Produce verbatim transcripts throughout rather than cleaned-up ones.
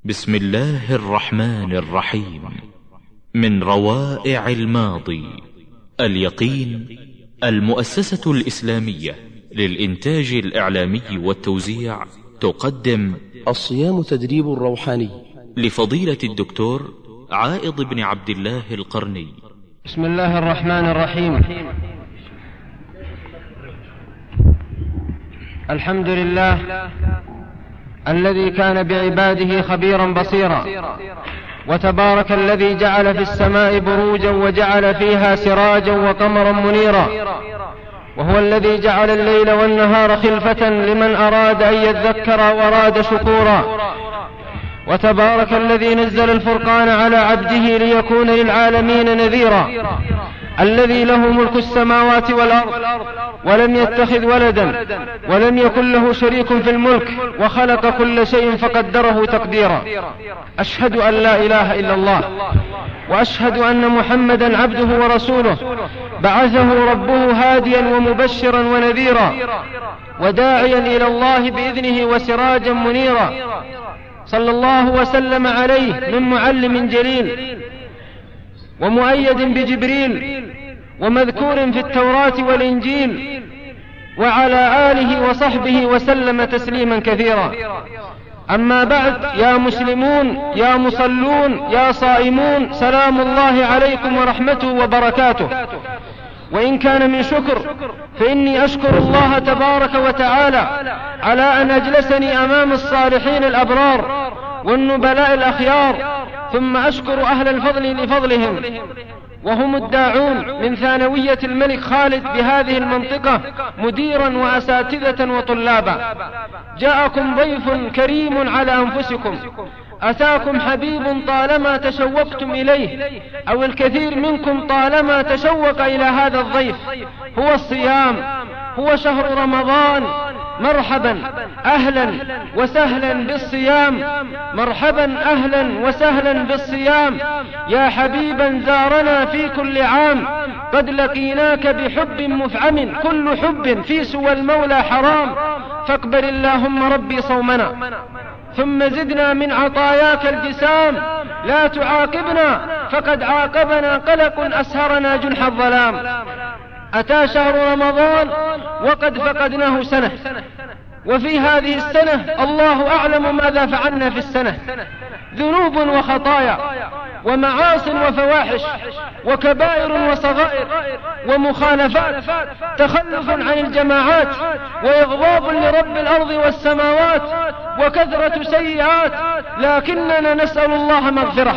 بسم الله الرحمن الرحيم. من روائع الماضي اليقين، المؤسسة الإسلامية للإنتاج الإعلامي والتوزيع تقدم الصيام تدريب روحاني لفضيلة الدكتور عائض بن عبد الله القرني. بسم الله الرحمن الرحيم. الحمد لله الذي كان بعباده خبيرا بصيرا، وتبارك الذي جعل في السماء بروجا وجعل فيها سراجا وقمرا منيرا، وهو الذي جعل الليل والنهار خلفة لمن أراد أن يذكر وأراد شكورا، وتبارك الذي نزل الفرقان على عبده ليكون للعالمين نذيرا، الذي له ملك السماوات والأرض ولم يتخذ ولدا ولم يكن له شريك في الملك، وخلق كل شيء فقدره تقديرا. أشهد أن لا إله إلا الله، وأشهد أن محمدا عبده ورسوله، بعثه ربه هاديا ومبشرا ونذيرا وداعيا إلى الله بإذنه وسراجا منيرا. صلى الله وسلم عليه من معلم جليل ومؤيد بجبريل ومذكور في التوراة والإنجيل، وعلى آله وصحبه وسلم تسليما كثيرا. أما بعد، يا مسلمون يا مصلون يا صائمون، سلام الله عليكم ورحمته وبركاته. وإن كان من شكر فإني أشكر الله تبارك وتعالى على أن أجلسني أمام الصالحين الأبرار والنبلاء الأخيار، ثم أشكر أهل الفضل لفضلهم، وهم الداعون من ثانوية الملك خالد بهذه المنطقة مديرا وأساتذة وطلابا. جاءكم ضيف كريم على أنفسكم، أتاكم حبيب طالما تشوقتم إليه، أو الكثير منكم طالما تشوق إلى هذا الضيف. هو الصيام، هو شهر رمضان. مرحبا أهلا وسهلا بالصيام، مرحبا أهلا وسهلا بالصيام، يا حبيبا زارنا في كل عام، قد لقيناك بحب مفعم، كل حب في سوى المولى حرام، فاقبل اللهم ربي صومنا، ثم زدنا من عطاياك الجسام، لا تعاقبنا فقد عاقبنا قلق أسهرنا جنح الظلام. أتى شهر رمضان وقد فقدناه سنة، وفي هذه السنة الله أعلم ماذا فعلنا في السنة، ذنوب وخطايا ومعاص وفواحش وكبائر وصغائر ومخالفات، تخلف عن الجماعات وإغضاب لرب الأرض والسماوات وكثرة سيئات، لكننا نسأل الله مغفرة.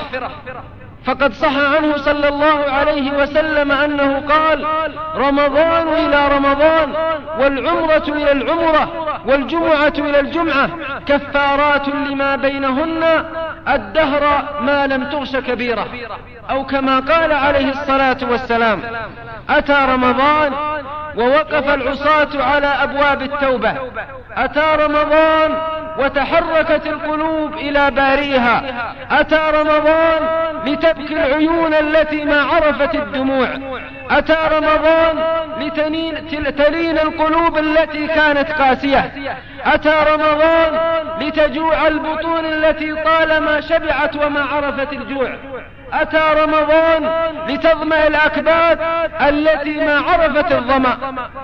فقد صح عنه صلى الله عليه وسلم أنه قال: رمضان إلى رمضان، والعمرة إلى العمرة، والجمعة إلى الجمعة، كفارات لما بينهن الدهر ما لم تغش كبيرة، أو كما قال عليه الصلاة والسلام. أتى رمضان ووقف العصاة على أبواب التوبة، أتى رمضان وتحركت القلوب إلى باريها، أتى رمضان لتبكي العيون التي ما عرفت الدموع، أتى رمضان لتلين القلوب التي كانت قاسية، أتى رمضان لتجوع البطون التي طالما شبعت وما عرفت الجوع، أتى رمضان لتظمأ الأكباد التي ما عرفت الظمأ.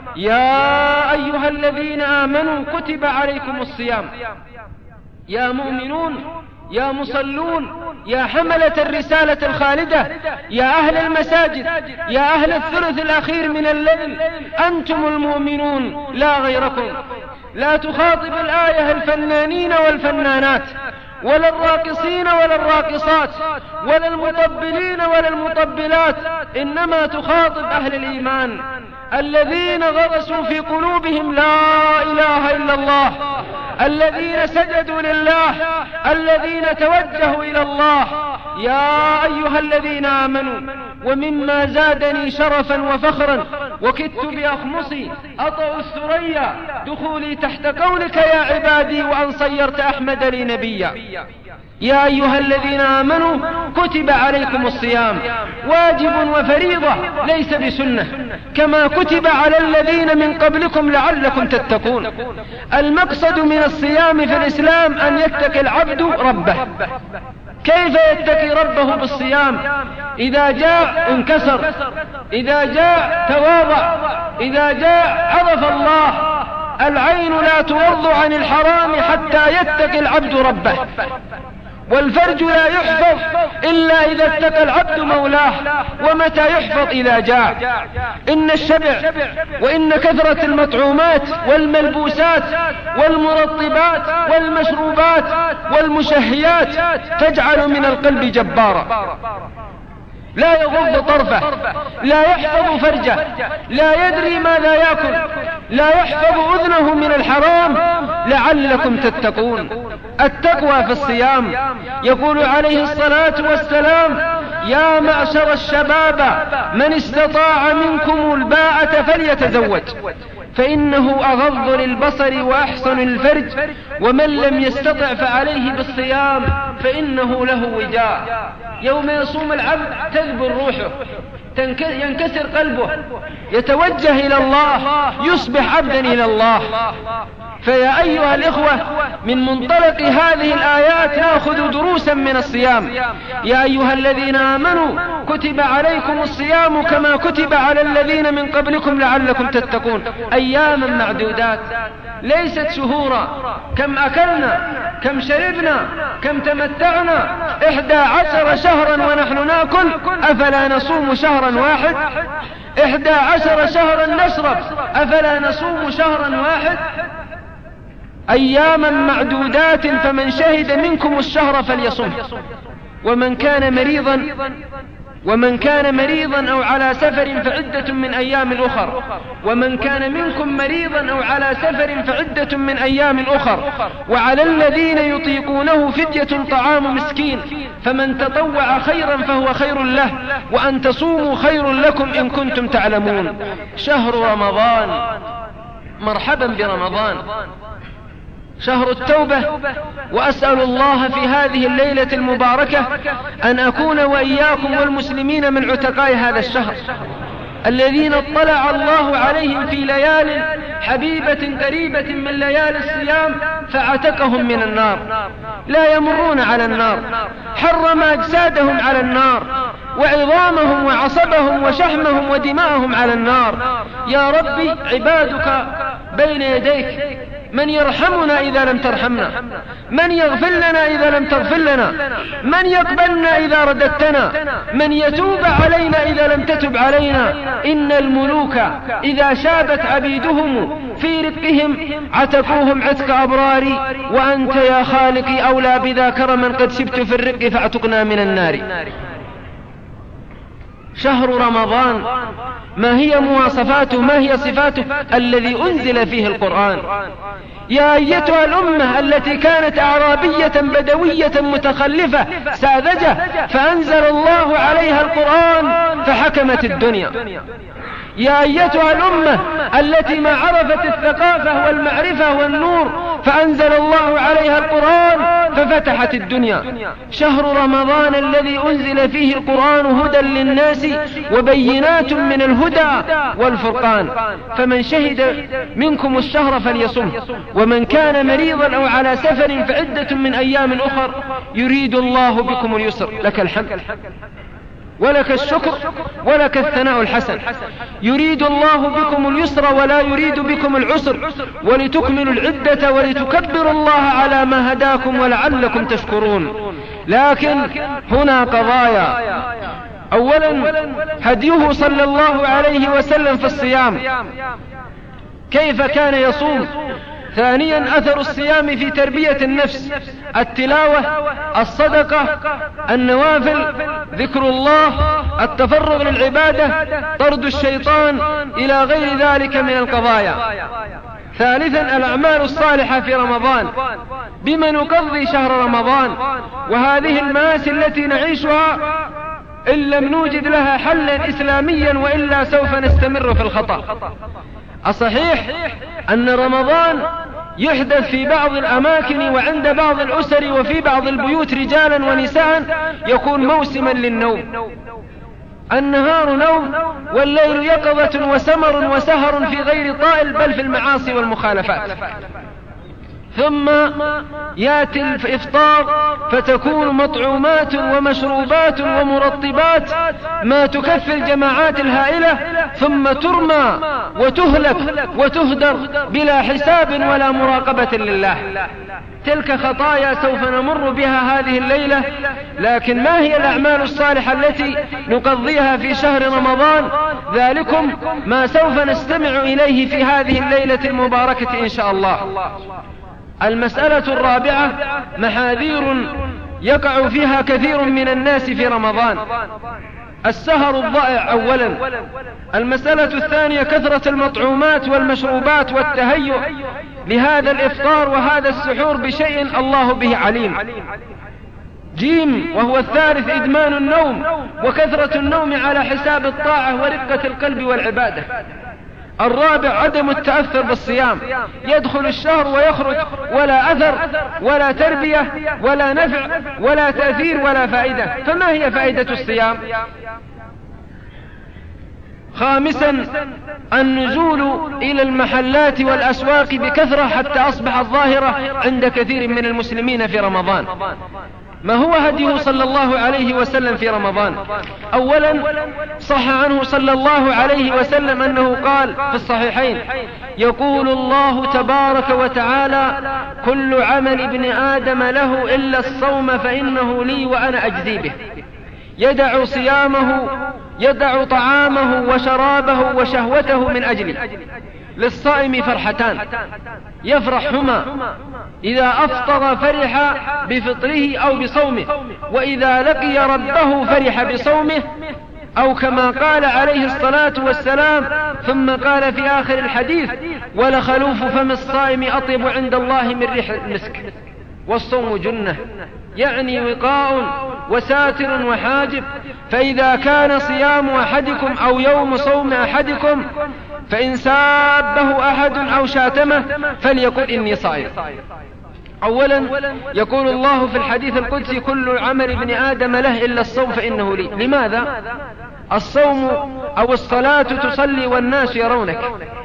يا أيها الذين آمنوا كتب عليكم الصيام، يا مؤمنون يا مصلون يا حملة الرسالة الخالدة، يا أهل المساجد، يا أهل الثلث الأخير من الليل، أنتم المؤمنون لا غيركم. لا تخاطب الآية الفنانين والفنانات، ولا الراقصين ولا الراقصات، ولا المطبلين ولا المطبلات، إنما تخاطب أهل الإيمان الذين غرسوا في قلوبهم لا إله إلا الله، الذين سجدوا لله، الذين توجهوا إلى الله. يا أيها الذين آمنوا، ومما زادني شرفا وفخرا وكدت بأخمصي أطأ الثريا دخولي تحت قولك يا عبادي وأن صيرت أحمد لي نبيا. يا أيها الذين آمنوا كتب عليكم الصيام واجب وفريضة ليس بسنة كما كتب على الذين من قبلكم لعلكم تتقون. المقصد من الصيام في الإسلام أن يتقي العبد ربه. كيف يتقي ربه بالصيام؟ إذا جاء انكسر، إذا جاء تواضع، إذا جاء عرف الله. العين لا تغض عن الحرام حتى يتقي العبد ربه، والفرج لا يحفظ إلا إذا اتقى العبد مولاه. ومتى يحفظ؟ إذا جاع. إن الشبع وإن كثرة المطعومات والملبوسات والمرطبات والمشروبات والمشهيات تجعل من القلب جبارا، لا يغض طرفه، لا يحفظ فرجه، لا يدري ماذا يأكل، لا يحفظ أذنه من الحرام لعلكم تتقون. التقوى في الصيام. يقول عليه الصلاة والسلام: يا معشر الشباب من استطاع منكم الباءة فليتزوج فإنه أغض للبصر وأحسن للفرج، ومن لم يستطع فعليه بالصيام فإنه له وجاء. يوم يصوم العبد تذبل روحه، ينكسر قلبه، يتوجه إلى الله، يصبح عبدا إلى الله. فيا أيها الإخوة، من منطلق هذه الآيات نأخذ دروسا من الصيام. يا أيها الذين آمنوا كتب عليكم الصيام كما كتب على الذين من قبلكم لعلكم تتقون. أياما معدودات، ليست شهورا. كم أكلنا، كم شربنا، كم تمتعنا. إحدى عشر شهرا ونحن نأكل، أفلا نصوم شهرا واحد؟ إحدى عشر شهرا نشرب، أفلا نصوم شهرا واحد؟ أياما معدودات، فمن شهد منكم الشهر فليصم. ومن كان مريضا ومن كان مريضا أو على سفر فعدة من أيام أخر ومن كان منكم مريضا أو على سفر فعدة من أيام أخر وعلى الذين يطيقونه فدية طعام مسكين فمن تطوع خيرا فهو خير له وأن تصوموا خير لكم إن كنتم تعلمون. شهر رمضان، مرحبا برمضان، شهر التوبة. وأسأل الله في هذه الليلة المباركة أن أكون وإياكم والمسلمين من عتقاء هذا الشهر الذين اطلع الله عليهم في ليال حبيبة قريبة من ليالي الصيام فعتقهم من النار، لا يمرون على النار، حرم أجسادهم على النار، وعظامهم وعصبهم وشحمهم ودماءهم على النار. يا ربي، عبادك بين يديك، من يرحمنا إذا لم ترحمنا، من يغفر لنا إذا لم تغفر لنا، من يقبلنا إذا رددتنا، من يتوب علينا إذا لم تتب علينا. إن الملوك إذا شابت عبيدهم في رقهم عتقوهم عتق أبراري، وأنت يا خالقي أولى بذا كرما قد شبت في الرق فاعتقنا من النار. شهر رمضان، ما هي مواصفاته، ما هي صفاته؟ الذي أنزل فيه القرآن. يا أيتها الأمة التي كانت أعرابية بدوية متخلفة ساذجة فأنزل الله عليها القرآن فحكمت الدنيا. يا أيتها الأمة التي ما عرفت الثقافة والمعرفة والنور فأنزل الله عليها القرآن ففتحت الدنيا. شهر رمضان الذي أنزل فيه القرآن هدى للناس وبينات من الهدى والفرقان، فمن شهد منكم الشهر فليصم، ومن كان مريضا أو على سفر فعدة من أيام أخر يريد الله بكم اليسر. لك الحمد ولك الشكر ولك الثناء الحسن. يريد الله بكم اليسر ولا يريد بكم العسر ولتكملوا العدة ولتكبروا الله على ما هداكم ولعلكم تشكرون. لكن هنا قضايا. أولا، هديه صلى الله عليه وسلم في الصيام، كيف كان يصوم. ثانيا، أثر الصيام في تربية النفس، التلاوة، الصدقة، النوافل، ذكر الله، التفرغ للعبادة، طرد الشيطان، إلى غير ذلك من القضايا. ثالثا، الأعمال الصالحة في رمضان، بما نقضي شهر رمضان، وهذه المآسي التي نعيشها إن لم نوجد لها حلا إسلاميا، وإلا سوف نستمر في الخطأ. الصحيح أن رمضان يحدث في بعض الأماكن وعند بعض الأسر وفي بعض البيوت رجالا ونساء يكون موسما للنوم. النهار نوم والليل يقظة وسمر وسهر في غير طائل، بل في المعاصي والمخالفات. ثم يأتي الإفطار فتكون مطعومات ومشروبات ومرطبات ما تكفي الجماعات الهائلة، ثم ترمى وتهلك وتهدر بلا حساب ولا مراقبة لله. تلك خطايا سوف نمر بها هذه الليلة، لكن ما هي الأعمال الصالحة التي نقضيها في شهر رمضان؟ ذلكم ما سوف نستمع إليه في هذه الليلة المباركة إن شاء الله. المسألة الرابعة محاذير يقع فيها كثير من الناس في رمضان. السهر الضائع أولا. المسألة الثانية كثرة المطعومات والمشروبات والتهيؤ لهذا الإفطار وهذا السحور بشيء الله به عليم. جيم وهو الثالث إدمان النوم وكثرة النوم على حساب الطاعة ورقة القلب والعبادة. الرابع عدم التأثر بالصيام، يدخل الشهر ويخرج ولا أثر ولا تربية ولا نفع ولا تأثير ولا فائدة. فما هي فائدة الصيام؟ خامسا النزول إلى المحلات والأسواق بكثرة حتى أصبحت ظاهرة عند كثير من المسلمين في رمضان. ما هو هديه صلى الله عليه وسلم في رمضان؟ أولا صح عنه صلى الله عليه وسلم أنه قال في الصحيحين: يقول الله تبارك وتعالى: كل عمل ابن آدم له إلا الصوم فإنه لي وأنا أجزي به. يدع صيامه، يدع طعامه وشرابه وشهوته من أجلي. للصائم فرحتان يفرحهما: إذا أفطر فرح بفطره أو بصومه، وإذا لقي ربه فرح بصومه، أو كما قال عليه الصلاة والسلام. ثم قال في آخر الحديث: ولخلوف فم الصائم أطيب عند الله من ريح المسك. والصوم جنة، يعني وقاء وساتر وحاجب. فإذا كان صيام أحدكم أو يوم صوم أحدكم فإن سابه أحد أو شاتمه فليقل إني صائم. أولا يقول الله في الحديث القدسي: كل عمل ابن آدم له إلا الصوم فإنه لي. لماذا؟ الصوم أو الصلاة تصلي والناس يرونك،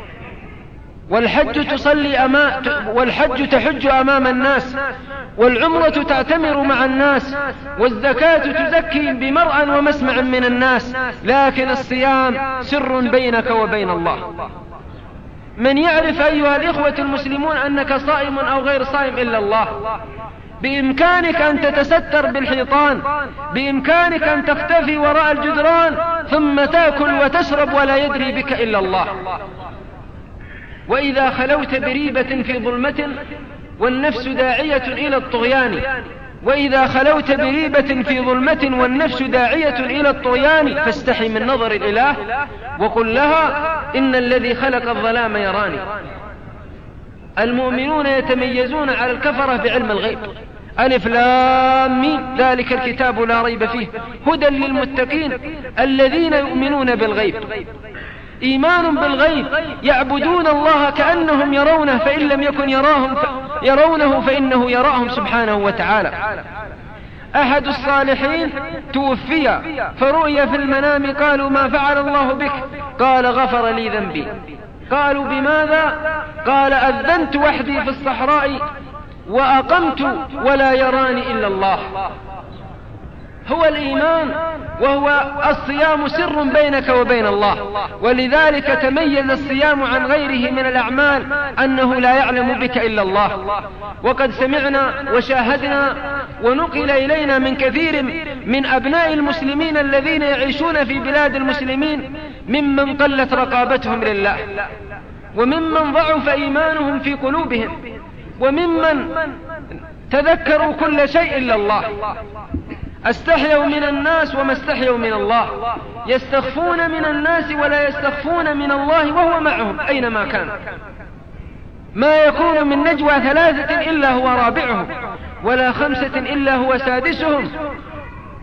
والحج تصلي أمام والحج تحج أمام الناس، والعمرة تعتمر مع الناس، والزكاة تزكي بمرأى ومسمع من الناس. لكن الصيام سر بينك وبين الله. من يعرف أيها الإخوة المسلمون أنك صائم أو غير صائم إلا الله؟ بإمكانك أن تتستر بالحيطان، بإمكانك أن تختفي وراء الجدران ثم تأكل وتشرب ولا يدري بك إلا الله. وإذا خلوت بريبة في ظلمة والنفس داعية إلى الطغيان وإذا خلوت بريبة في ظلمة والنفس داعية إلى الطغيان فاستحي من نظر الإله وقل لها: إن الذي خلق الظلام يراني. المؤمنون يتميزون على الكفرة بعلم الغيب. ألف لام ميم ذلك الكتاب لا ريب فيه هدى للمتقين الذين يؤمنون بالغيب. إيمان بالغيب، يعبدون الله كأنهم يرونه، فإن لم يكن يراهم ف... يرونه فإنه يراهم سبحانه وتعالى. أحد الصالحين توفي فرؤي في المنام، قالوا: ما فعل الله بك؟ قال: غفر لي ذنبي. قالوا: بماذا؟ قال: أذنت وحدي في الصحراء وأقمت ولا يراني إلا الله. هو الإيمان، وهو الصيام سر بينك وبين الله. ولذلك تميز الصيام عن غيره من الأعمال أنه لا يعلم بك إلا الله. وقد سمعنا وشاهدنا ونقل إلينا من كثير من أبناء المسلمين الذين يعيشون في بلاد المسلمين ممن قلت رقابتهم لله، وممن ضعف إيمانهم في قلوبهم، وممن تذكروا كل شيء إلا الله. استحيوا من الناس وما استحيوا من الله، يستخفون من الناس ولا يستخفون من الله وهو معهم أينما كان. ما يكون من نجوى ثلاثة إلا هو رابعهم، ولا خمسة إلا هو سادسهم،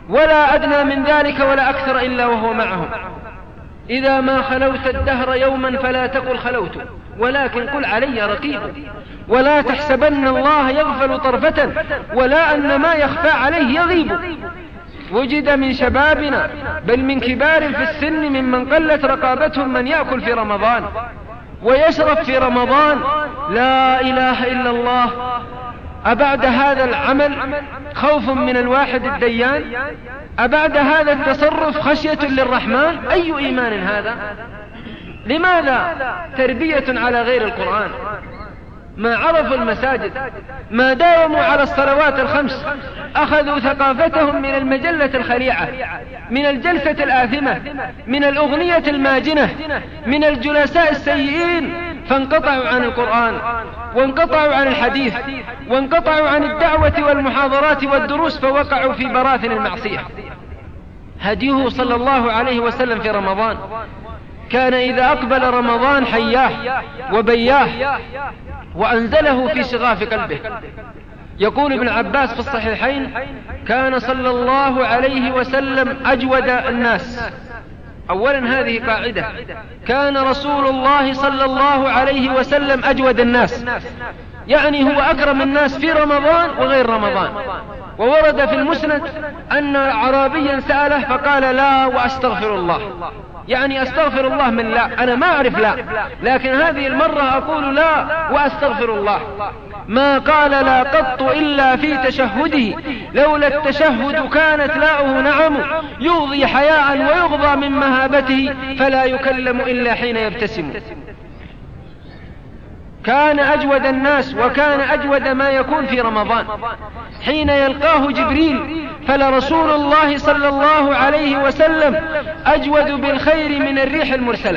ولا أدنى من ذلك ولا أكثر إلا وهو معهم. إذا ما خلوت الدهر يوما فلا تقل خلوت، ولكن قل علي رقيب. ولا تحسبن الله يغفل طرفة، ولا أن ما يخفى عليه يغيب. وجد من شبابنا بل من كبار في السن ممن قلت رقابتهم من يأكل في رمضان ويشرب في رمضان. لا إله إلا الله. أبعد هذا العمل خوف من الواحد الديان؟ أبعد هذا التصرف خشية للرحمن؟ أي إيمان هذا؟ لماذا تربية على غير القرآن؟ ما عرفوا المساجد، ما داوموا على الصلوات الخمس، أخذوا ثقافتهم من المجلة الخليعة، من الجلسة الآثمة، من الأغنية الماجنة، من الجلساء السيئين، فانقطعوا عن القرآن، وانقطعوا عن الحديث، وانقطعوا عن الدعوة والمحاضرات والدروس، فوقعوا في براثن المعصية. هديه صلى الله عليه وسلم في رمضان كان إذا أقبل رمضان حياه وبياه وأنزله في شغاف قلبه. يقول ابن عباس في الصحيحين: كان صلى الله عليه وسلم أجود الناس. أولا هذه قاعدة، كان رسول الله صلى الله عليه وسلم أجود الناس، يعني هو أكرم الناس في رمضان وغير رمضان. وورد في المسند أن أعرابيا سأله فقال: لا وأستغفر الله، يعني أستغفر الله من لا، أنا ما أعرف لا، لكن هذه المرة أقول لا وأستغفر الله. ما قال لا قط إلا في تشهده، لولا التشهد كانت لاؤه نعم، يغضي حياء ويغضى من مهابته، فلا يكلم إلا حين يبتسم. كان أجود الناس، وكان أجود ما يكون في رمضان حين يلقاه جبريل، فلرسول الله صلى الله عليه وسلم أجود بالخير من الريح المرسلة.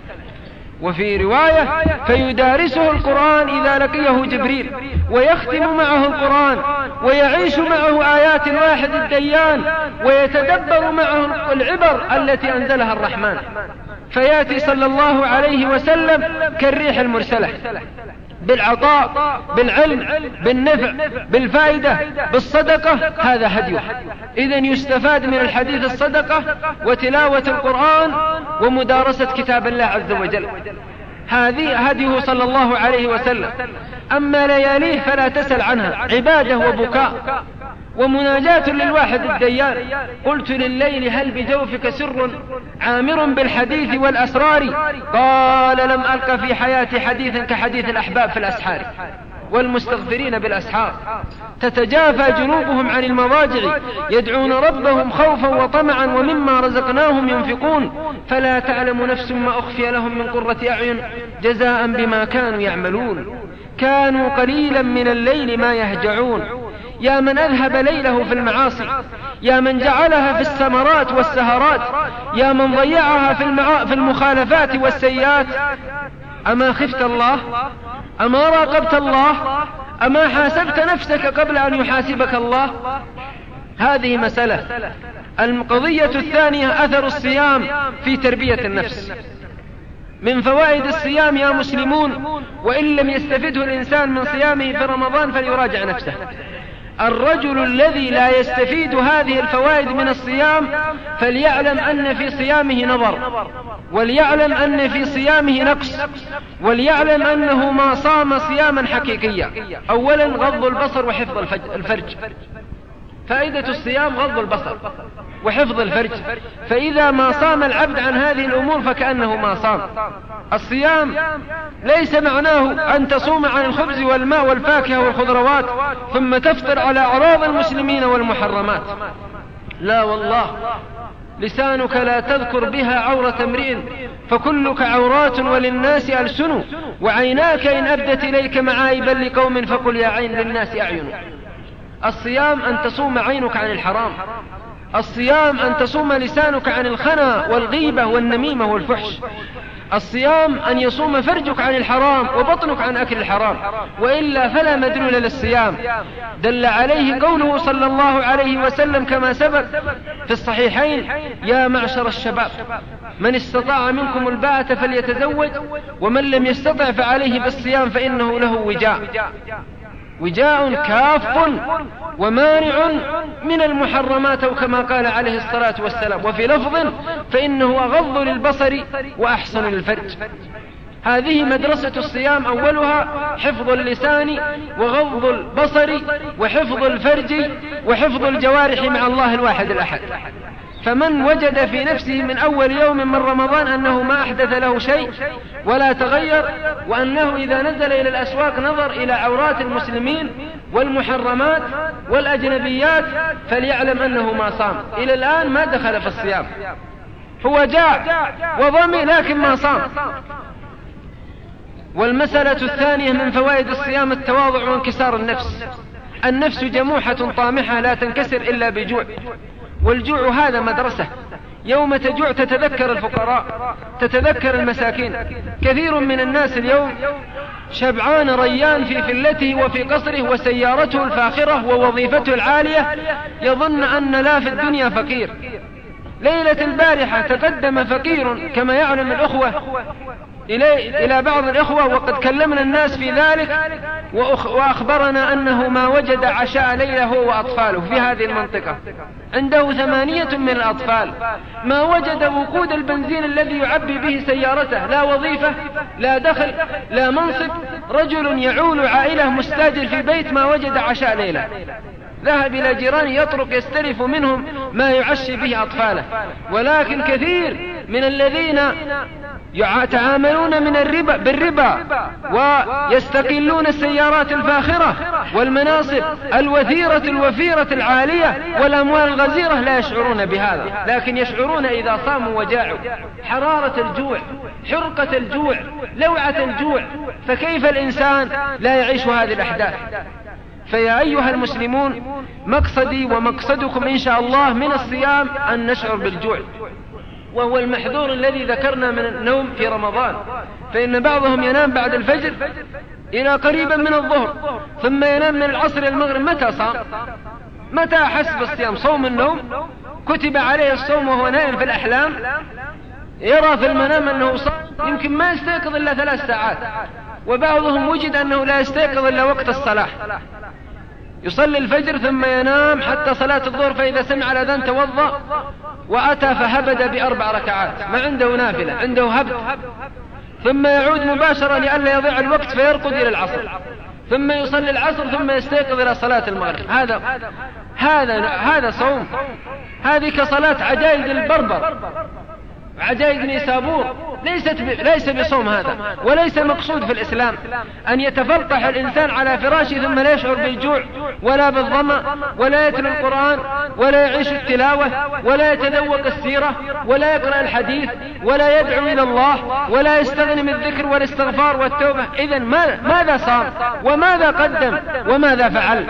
وفي رواية: فيدارسه القرآن إذا لقيه جبريل، ويختم معه القرآن، ويعيش معه آيات الواحد الديان، ويتدبر معه العبر التي أنزلها الرحمن، فيأتي صلى الله عليه وسلم كالريح المرسلة، بالعطاء، بالعلم، بالنفع، بالفائدة، بالصدقة. هذا هديه. إذن يستفاد من الحديث الصدقة وتلاوة القرآن ومدارسة كتاب الله عز وجل. هذه هديه صلى الله عليه وسلم. أما لياليه فلا تسل عنها، عبادة وبكاء ومناجاة للواحد الديان. قلت لليل هل بجوفك سر عامر بالحديث والأسرار؟ قال لم ألق في حياتي حديثا كحديث الأحباب في الأسحار والمستغفرين بالأسحار. تتجافى جنوبهم عن المضاجع يدعون ربهم خوفا وطمعا ومما رزقناهم ينفقون، فلا تعلم نفس ما أخفي لهم من قرة أعين جزاء بما كانوا يعملون. كانوا قليلا من الليل ما يهجعون. يا من أذهب ليله في المعاصي، يا من جعلها في السمرات والسهرات، يا من ضيعها في, المعا... في المخالفات والسيئات، أما خفت الله؟ أما راقبت الله؟ أما حاسبت نفسك قبل أن يحاسبك الله؟ هذه مسألة. القضية الثانية أثر الصيام في تربية النفس. من فوائد الصيام يا مسلمون، وإن لم يستفده الإنسان من صيامه في رمضان فليراجع نفسه. الرجل الذي لا يستفيد هذه الفوائد من الصيام فليعلم أن في صيامه نظر، وليعلم أن في صيامه نقص، وليعلم أنه ما صام صياما حقيقيا. أولا غض البصر وحفظ الفرج. فائدة الصيام غض البصر وحفظ الفرج، فإذا ما صام العبد عن هذه الأمور فكأنه ما صام. الصيام ليس معناه أن تصوم عن الخبز والماء والفاكهة والخضروات ثم تفطر على أعراض المسلمين والمحرمات، لا والله. لسانك لا تذكر بها عورة امرئ فكلك عورات وللناس ألسن، وعيناك إن أبدت إليك معايبا لقوم فقل يا عين للناس أعين. الصيام أن تصوم عينك عن الحرام، الصيام أن تصوم لسانك عن الخنا والغيبة والنميمة والفحش، الصيام أن يصوم فرجك عن الحرام وبطنك عن أكل الحرام، وإلا فلا مدلول للصيام. دل عليه قوله صلى الله عليه وسلم كما سبق في الصحيحين: يا معشر الشباب من استطاع منكم الباءة فليتزوج، ومن لم يستطع فعليه بالصيام فإنه له وجاء. وجاء كاف ومانع من المحرمات، أو كما قال عليه الصلاة والسلام. وفي لفظ فإنه أغض للبصر وأحسن للفرج. هذه مدرسة الصيام، أولها حفظ اللسان وغض البصر وحفظ الفرج وحفظ الجوارح مع الله الواحد الأحد. فمن وجد في نفسه من أول يوم من رمضان أنه ما أحدث له شيء ولا تغير، وأنه إذا نزل إلى الأسواق نظر إلى عورات المسلمين والمحرمات والأجنبيات، فليعلم أنه ما صام إلى الآن، ما دخل في الصيام. هو جاء وضمي لكن ما صام. والمسألة الثانية من فوائد الصيام التواضع وانكسار النفس. النفس جموحة طامحة لا تنكسر إلا بجوع، والجوع هذا مدرسة. يوم تجوع تتذكر الفقراء، تتذكر المساكين. كثير من الناس اليوم شبعان ريان في فلته وفي قصره وسيارته الفاخرة ووظيفته العالية، يظن أن لا في الدنيا فقير. ليلة البارحة تقدم فقير كما يعلم الأخوة إلي إلى بعض الإخوة، وقد كلمنا الناس في ذلك، وأخبرنا أنه ما وجد عشاء ليلة هو وأطفاله في هذه المنطقة. عنده ثمانية من الأطفال، ما وجد وقود البنزين الذي يعبي به سيارته، لا وظيفة لا دخل لا منصب. رجل يعول عائلة مستاجر في بيت، ما وجد عشاء ليلة. ذهب إلى جيرانه يطرق يستلف منهم ما يعشي به أطفاله. ولكن كثير من الذين يتعاملون من الربا بالربا ويستقلون السيارات الفاخرة والمناصب الوثيرة الوفيرة العالية والأموال الغزيرة لا يشعرون بهذا، لكن يشعرون إذا صاموا وجاعوا حرارة الجوع، حرقة الجوع، لوعة الجوع. فكيف الإنسان لا يعيش هذه الأحداث؟ فيا أيها المسلمون، مقصدي ومقصدكم إن شاء الله من الصيام أن نشعر بالجوع، وهو المحذور الذي ذكرنا من النوم في رمضان. فإن بعضهم ينام بعد الفجر إلى قريبا من الظهر، ثم ينام من العصر إلى المغرب. متى صام؟ متى أحس بالصيام؟ صوم النوم، كتب عليه الصوم وهو نائم في الأحلام، يرى في المنام أنه صام، يمكن ما يستيقظ إلا ثلاث ساعات. وبعضهم وجد أنه لا يستيقظ إلا وقت الصلاة، يصلي الفجر ثم ينام حتى صلاة الظهر، فإذا سمع الأذان توضأ وأتى فهبد بأربع ركعات، ما عنده نافلة، عنده هبد. ثم يعود مباشرة لئلا يضيع الوقت فيرقد إلى العصر، ثم يصلي العصر ثم يستيقظ إلى صلاة المغرب. هذا هذا هذا صوم؟ هذه كصلاة عجائز البربر، عجائز نيسابور. ليست ب... ليس بصوم هذا، وليس مقصود في الإسلام أن يتفلقح الإنسان على فراشه ثم لا يشعر بالجوع ولا بالظمأ ولا يتلو القرآن ولا يعيش التلاوة ولا يتذوق السيرة ولا يقرأ الحديث ولا يدعو إلى الله ولا يستغني من الذكر والاستغفار والتوبة. إذن ماذا صام وماذا قدم وماذا فعل؟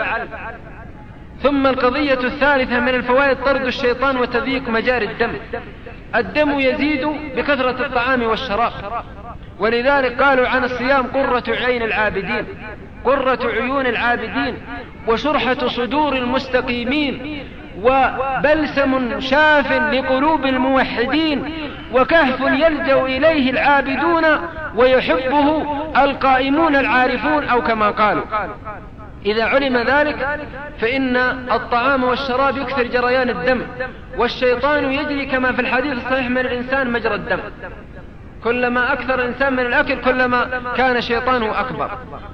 ثم القضية الثالثة من الفوائد طرد الشيطان وتضييق مجاري الدم. الدم يزيد بكثرة الطعام والشراب، ولذلك قالوا عن الصيام قرة عين العابدين، قرة عيون العابدين، وشرحة صدور المستقيمين، وبلسم شاف لقلوب الموحدين، وكهف يلجأ إليه العابدون ويحبه القائمون العارفون، أو كما قالوا. إذا علم ذلك فإن الطعام والشراب يكثر جريان الدم، والشيطان يجري كما في الحديث الصحيح من الإنسان مجرى الدم. كلما أكثر الإنسان من الأكل كلما كان شيطانه أكبر،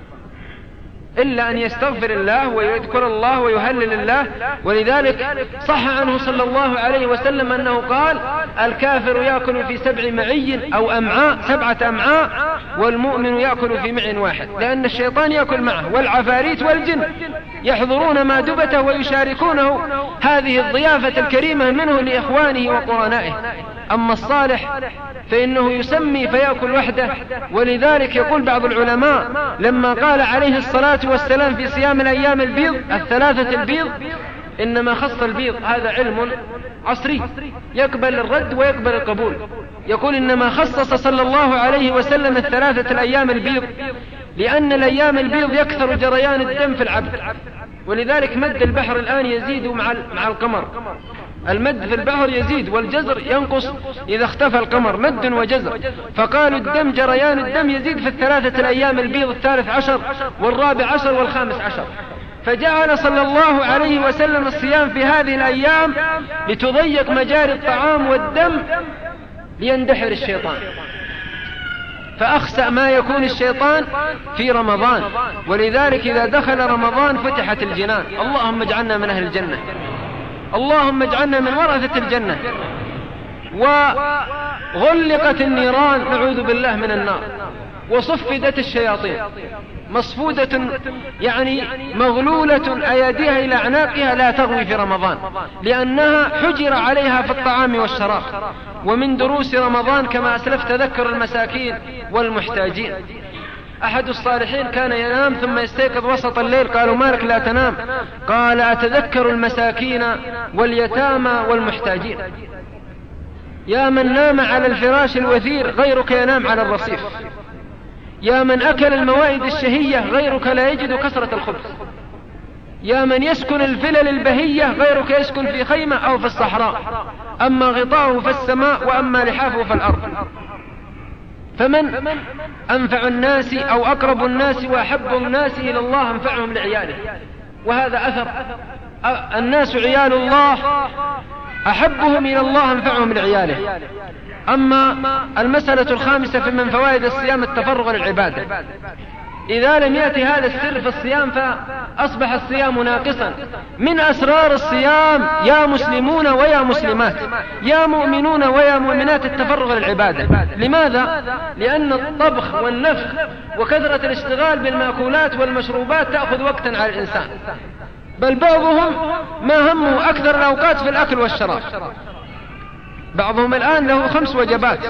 إلا أن يستغفر الله ويذكر الله ويهلل الله. ولذلك صح عنه صلى الله عليه وسلم أنه قال: الكافر يأكل في سبع معي أو أمعاء، سبعة أمعاء، والمؤمن يأكل في معٍ واحد، لأن الشيطان يأكل معه، والعفاريت والجن يحضرون مائدته ويشاركونه هذه الضيافة الكريمة منه لإخوانه وقرنائه. أما الصالح فإنه يسمي فيأكل وحده. ولذلك يقول بعض العلماء لما قال عليه الصلاة والسلام في صيام الأيام البيض الثلاثة البيض، إنما خص البيض، هذا علم عصري يقبل الرد ويقبل القبول. يقول إنما خصص صلى الله عليه وسلم الثلاثة الأيام البيض لأن الأيام البيض يكثر جريان الدم في العبد، ولذلك مد البحر الآن يزيد مع مع القمر، المد في البحر يزيد والجزر ينقص إذا اختفى القمر، مد وجزر. فقالوا الدم جريان الدم يزيد في الثلاثة الأيام، البيض الثالث عشر والرابع عشر والخامس عشر. فجعل صلى الله عليه وسلم الصيام في هذه الأيام لتضيق مجاري الطعام والدم ليندحر الشيطان. فأخسأ ما يكون الشيطان في رمضان، ولذلك إذا دخل رمضان فتحت الجنان. اللهم اجعلنا من أهل الجنة، اللهم اجعلنا من ورثة الجنة. وغلقت النيران، نعوذ بالله من النار، وصفدت الشياطين، مصفودة يعني مغلولة أيديها إلى أعناقها، لا تغوي في رمضان، لأنها حجر عليها في الطعام والشراب. ومن دروس رمضان كما أسلفت تذكر المساكين والمحتاجين. أحد الصالحين كان ينام ثم يستيقظ وسط الليل، قالوا مالك لا تنام؟ قال أتذكر المساكين واليتامى والمحتاجين. يا من نام على الفراش الوثير غيرك ينام على الرصيف، يا من أكل الموائد الشهية غيرك لا يجد كثرة الخبز، يا من يسكن الفلل البهية غيرك يسكن في خيمة أو في الصحراء، أما غطاؤه في السماء وأما لحافه في الأرض. فمن أنفع الناس أو أقرب الناس وأحب الناس إلى الله أنفعهم لعياله، وهذا أثر. الناس عيال الله، أحبهم إلى الله أنفعهم لعياله. أما المسألة الخامسة في من فوائد الصيام التفرغ للعبادة. إذا لم يأتي هذا السر في الصيام فأصبح الصيام ناقصا. من أسرار الصيام يا مسلمون ويا مسلمات، يا مؤمنون ويا مؤمنات، التفرغ للعبادة. لماذا؟ لأن الطبخ والنفخ وكثرة الاشتغال بالمأكولات والمشروبات تأخذ وقتا على الإنسان، بل بعضهم ما همه أكثر الأوقات في الأكل والشراب. بعضهم الآن له خمس وجبات،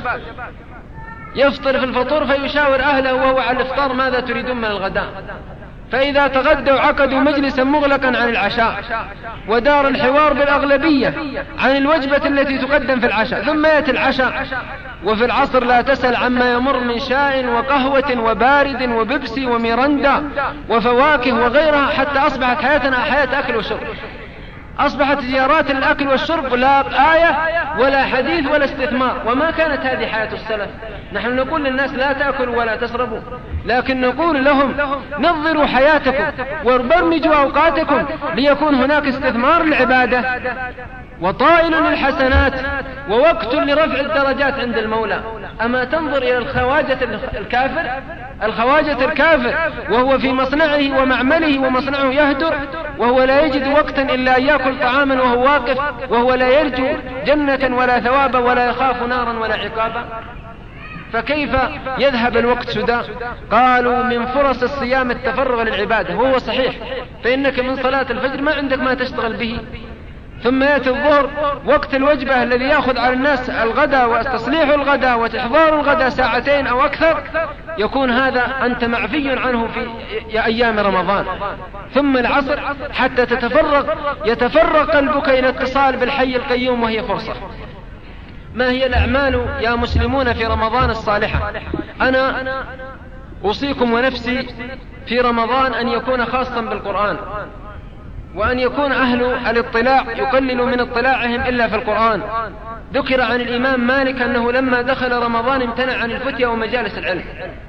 يفطر في الفطور فيشاور أهله وهو على الإفطار ماذا تريدون من الغداء، فإذا تغدوا عقدوا مجلسا مغلقا عن العشاء، ودار الحوار بالأغلبية عن الوجبة التي تقدم في العشاء، ثم يأتي العشاء وفي العصر لا تسأل عما يمر من شاء وقهوة وبارد وبيبسي وميرندا وفواكه وغيرها، حتى أصبحت حياتنا حياة أكل وشرب. أصبحت زيارات الأكل والشرب لا آية ولا حديث ولا استثمار. وما كانت هذه حياة السلف. نحن نقول للناس لا تأكلوا ولا تشربوا، لكن نقول لهم نظروا حياتكم وبرمجوا أوقاتكم ليكون هناك استثمار للعبادة وطائل للحسنات ووقت لرفع الدرجات عند المولى. أما تنظر إلى الخواجة الكافر، الخواجة الكافر وهو في مصنعه ومعمله ومصنعه يهدر، وهو لا يجد وقتا إلا أن يأكل طعاما وهو واقف، وهو لا يرجو جنة ولا ثوابا ولا يخاف نارا ولا عقابا. فكيف يذهب الوقت سدى؟ قالوا من فرص الصيام التفرغ للعبادة، وهو صحيح، فإنك من صلاة الفجر ما عندك ما تشتغل به، ثم يأتي الظهر وقت الوجبة الذي يأخذ على الناس الغداء وتصليح الغداء وتحضار الغداء ساعتين أو أكثر، يكون هذا أنت معفي عنه في أيام رمضان. ثم العصر حتى تتفرغ يتفرغ قلبك إلى اتصال بالحي القيوم، وهي فرصة. ما هي الأعمال يا مسلمون في رمضان الصالحة؟ أنا أوصيكم ونفسي في رمضان أن يكون خاصا بالقرآن، وأن يكون أهل الاطلاع يقللوا من اطلاعهم إلا في القرآن. ذكر عن الإمام مالك أنه لما دخل رمضان امتنع عن الفتية ومجالس العلم،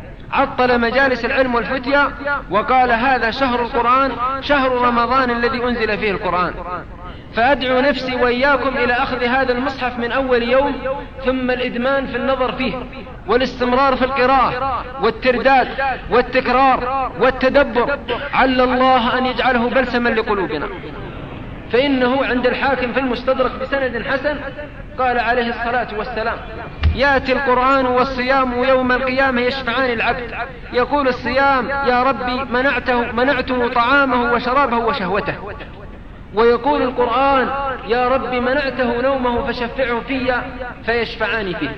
عطل مجالس العلم والفتية، وقال هذا شهر القرآن، شهر رمضان الذي أنزل فيه القرآن. فأدعو نفسي وإياكم إلى أخذ هذا المصحف من أول يوم، ثم الإدمان في النظر فيه والاستمرار في القراءة والترداد والتكرار والتدبر، عل الله أن يجعله بلسما لقلوبنا. فإنه عند الحاكم في المستدرك بسند حسن قال عليه الصلاة والسلام: يأتي القرآن والصيام يوم القيامة يشفعان العبد، يقول الصيام يا ربي منعته, منعته طعامه وشرابه وشهوته، ويقول القرآن يا ربي منعته نومه فشفعه فيا، فيشفعان فيه.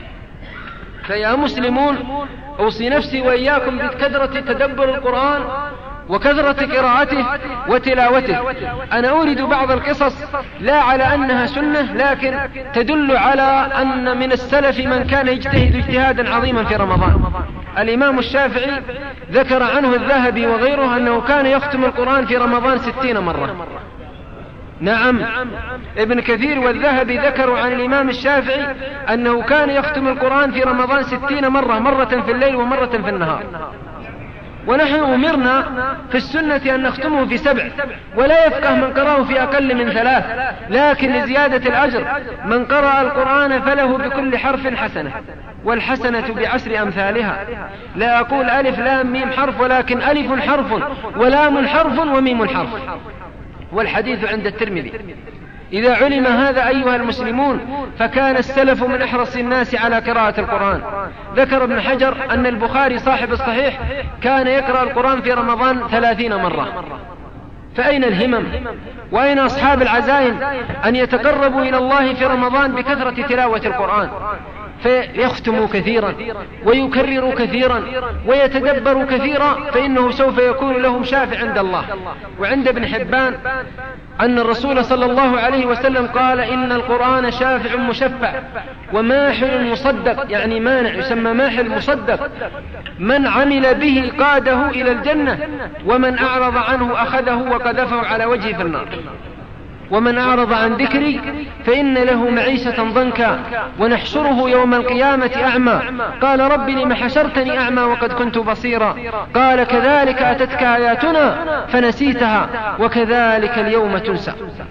فيا مسلمون أوصي نفسي وإياكم بكثرة تدبر القرآن وكثرة قراءته وتلاوته. أنا أورد بعض القصص لا على أنها سنة، لكن تدل على أن من السلف من كان يجتهد اجتهادا عظيما في رمضان. الإمام الشافعي ذكر عنه الذهبي وغيره أنه كان يختم القرآن في رمضان ستين مرة، نعم، ابن كثير والذهبي ذكروا عن الإمام الشافعي أنه كان يختم القرآن في رمضان ستين مرة، مرة في الليل ومرة في النهار. ونحن أمرنا في السنة أن نختمه في سبع، ولا يفقه من قرأه في أقل من ثلاث، لكن لزيادة الأجر من قرأ القرآن فله بكل حرف حسنة، والحسنة بعشر أمثالها. لا أقول ألف لام ميم حرف، ولكن ألف حرف ولام حرف وميم حرف. والحديث عند الترمذي. إذا علم هذا أيها المسلمون فكان السلف من أحرص الناس على قراءة القرآن. ذكر ابن حجر أن البخاري صاحب الصحيح كان يقرأ القرآن في رمضان ثلاثين مرة. فأين الهمم وأين أصحاب العزائم أن يتقربوا إلى الله في رمضان بكثرة تلاوة القرآن، فيختموا كثيرا ويكرروا كثيرا ويتدبروا كثيرا، فإنه سوف يكون لهم شافع عند الله. وعند ابن حبان أن الرسول صلى الله عليه وسلم قال: إن القرآن شافع مشفع وماحل مصدق، يعني مانع يسمى ماحل مصدق، من عمل به قاده إلى الجنة، ومن أعرض عنه أخذه وقذفه على وجهه في النار. ومن أعرض عن ذكري فإن له معيشة ضنكا ونحشره يوم القيامة أعمى. قال: رب لم حشرتني أعمى وقد كنت بصيرا؟ قال: كذلك أتتك آياتنا فنسيتها وكذلك اليوم تنسى.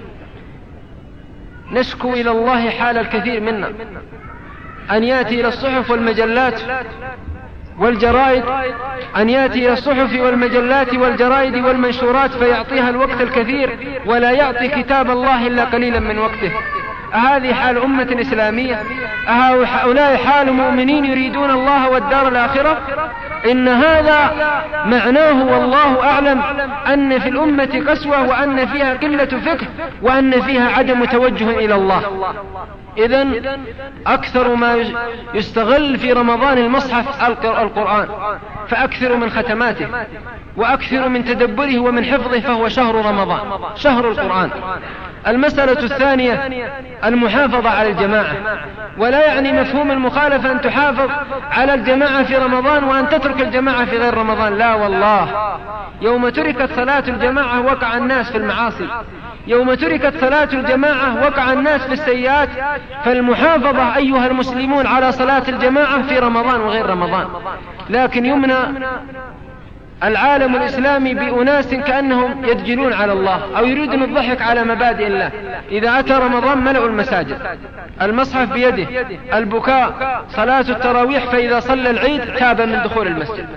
نشكو إلى الله حال الكثير منا أن يأتي إلى الصحف والمجلات والجرائد أن يأتي إلى الصحف والمجلات والجرائد والمنشورات فيعطيها الوقت الكثير ولا يعطي كتاب الله إلا قليلا من وقته. أهذه حال أمة إسلامية؟ أهؤلاء حال مؤمنين يريدون الله والدار الآخرة؟ إن هذا معناه والله أعلم أن في الأمة قسوة، وأن فيها قلة فقه، وأن فيها عدم توجه إلى الله. إذن أكثر ما يستغل في رمضان المصحف القرآن، فأكثر من ختماته وأكثر من تدبره ومن حفظه، فهو شهر رمضان، شهر القرآن. المسألة الثانية المحافظة على الجماعة، ولا يعني مفهوم المخالفة أن تحافظ على الجماعة في رمضان وأن تترك الجماعة في غير رمضان، لا والله. يوم تركت صلاة الجماعة وقع الناس في المعاصي، يوم تركت صلاة الجماعة وقع الناس في السيئات. فالمحافظة أيها المسلمون على صلاة الجماعة في رمضان وغير رمضان. لكن يمنى العالم الإسلامي بأناس كأنهم يدجلون على الله أو يريدون الضحك على مبادئ الله. إذا أتى رمضان ملأوا المساجد، المصحف بيده، البكاء، صلاة التراويح، فإذا صلى العيد تاب من دخول المسجد،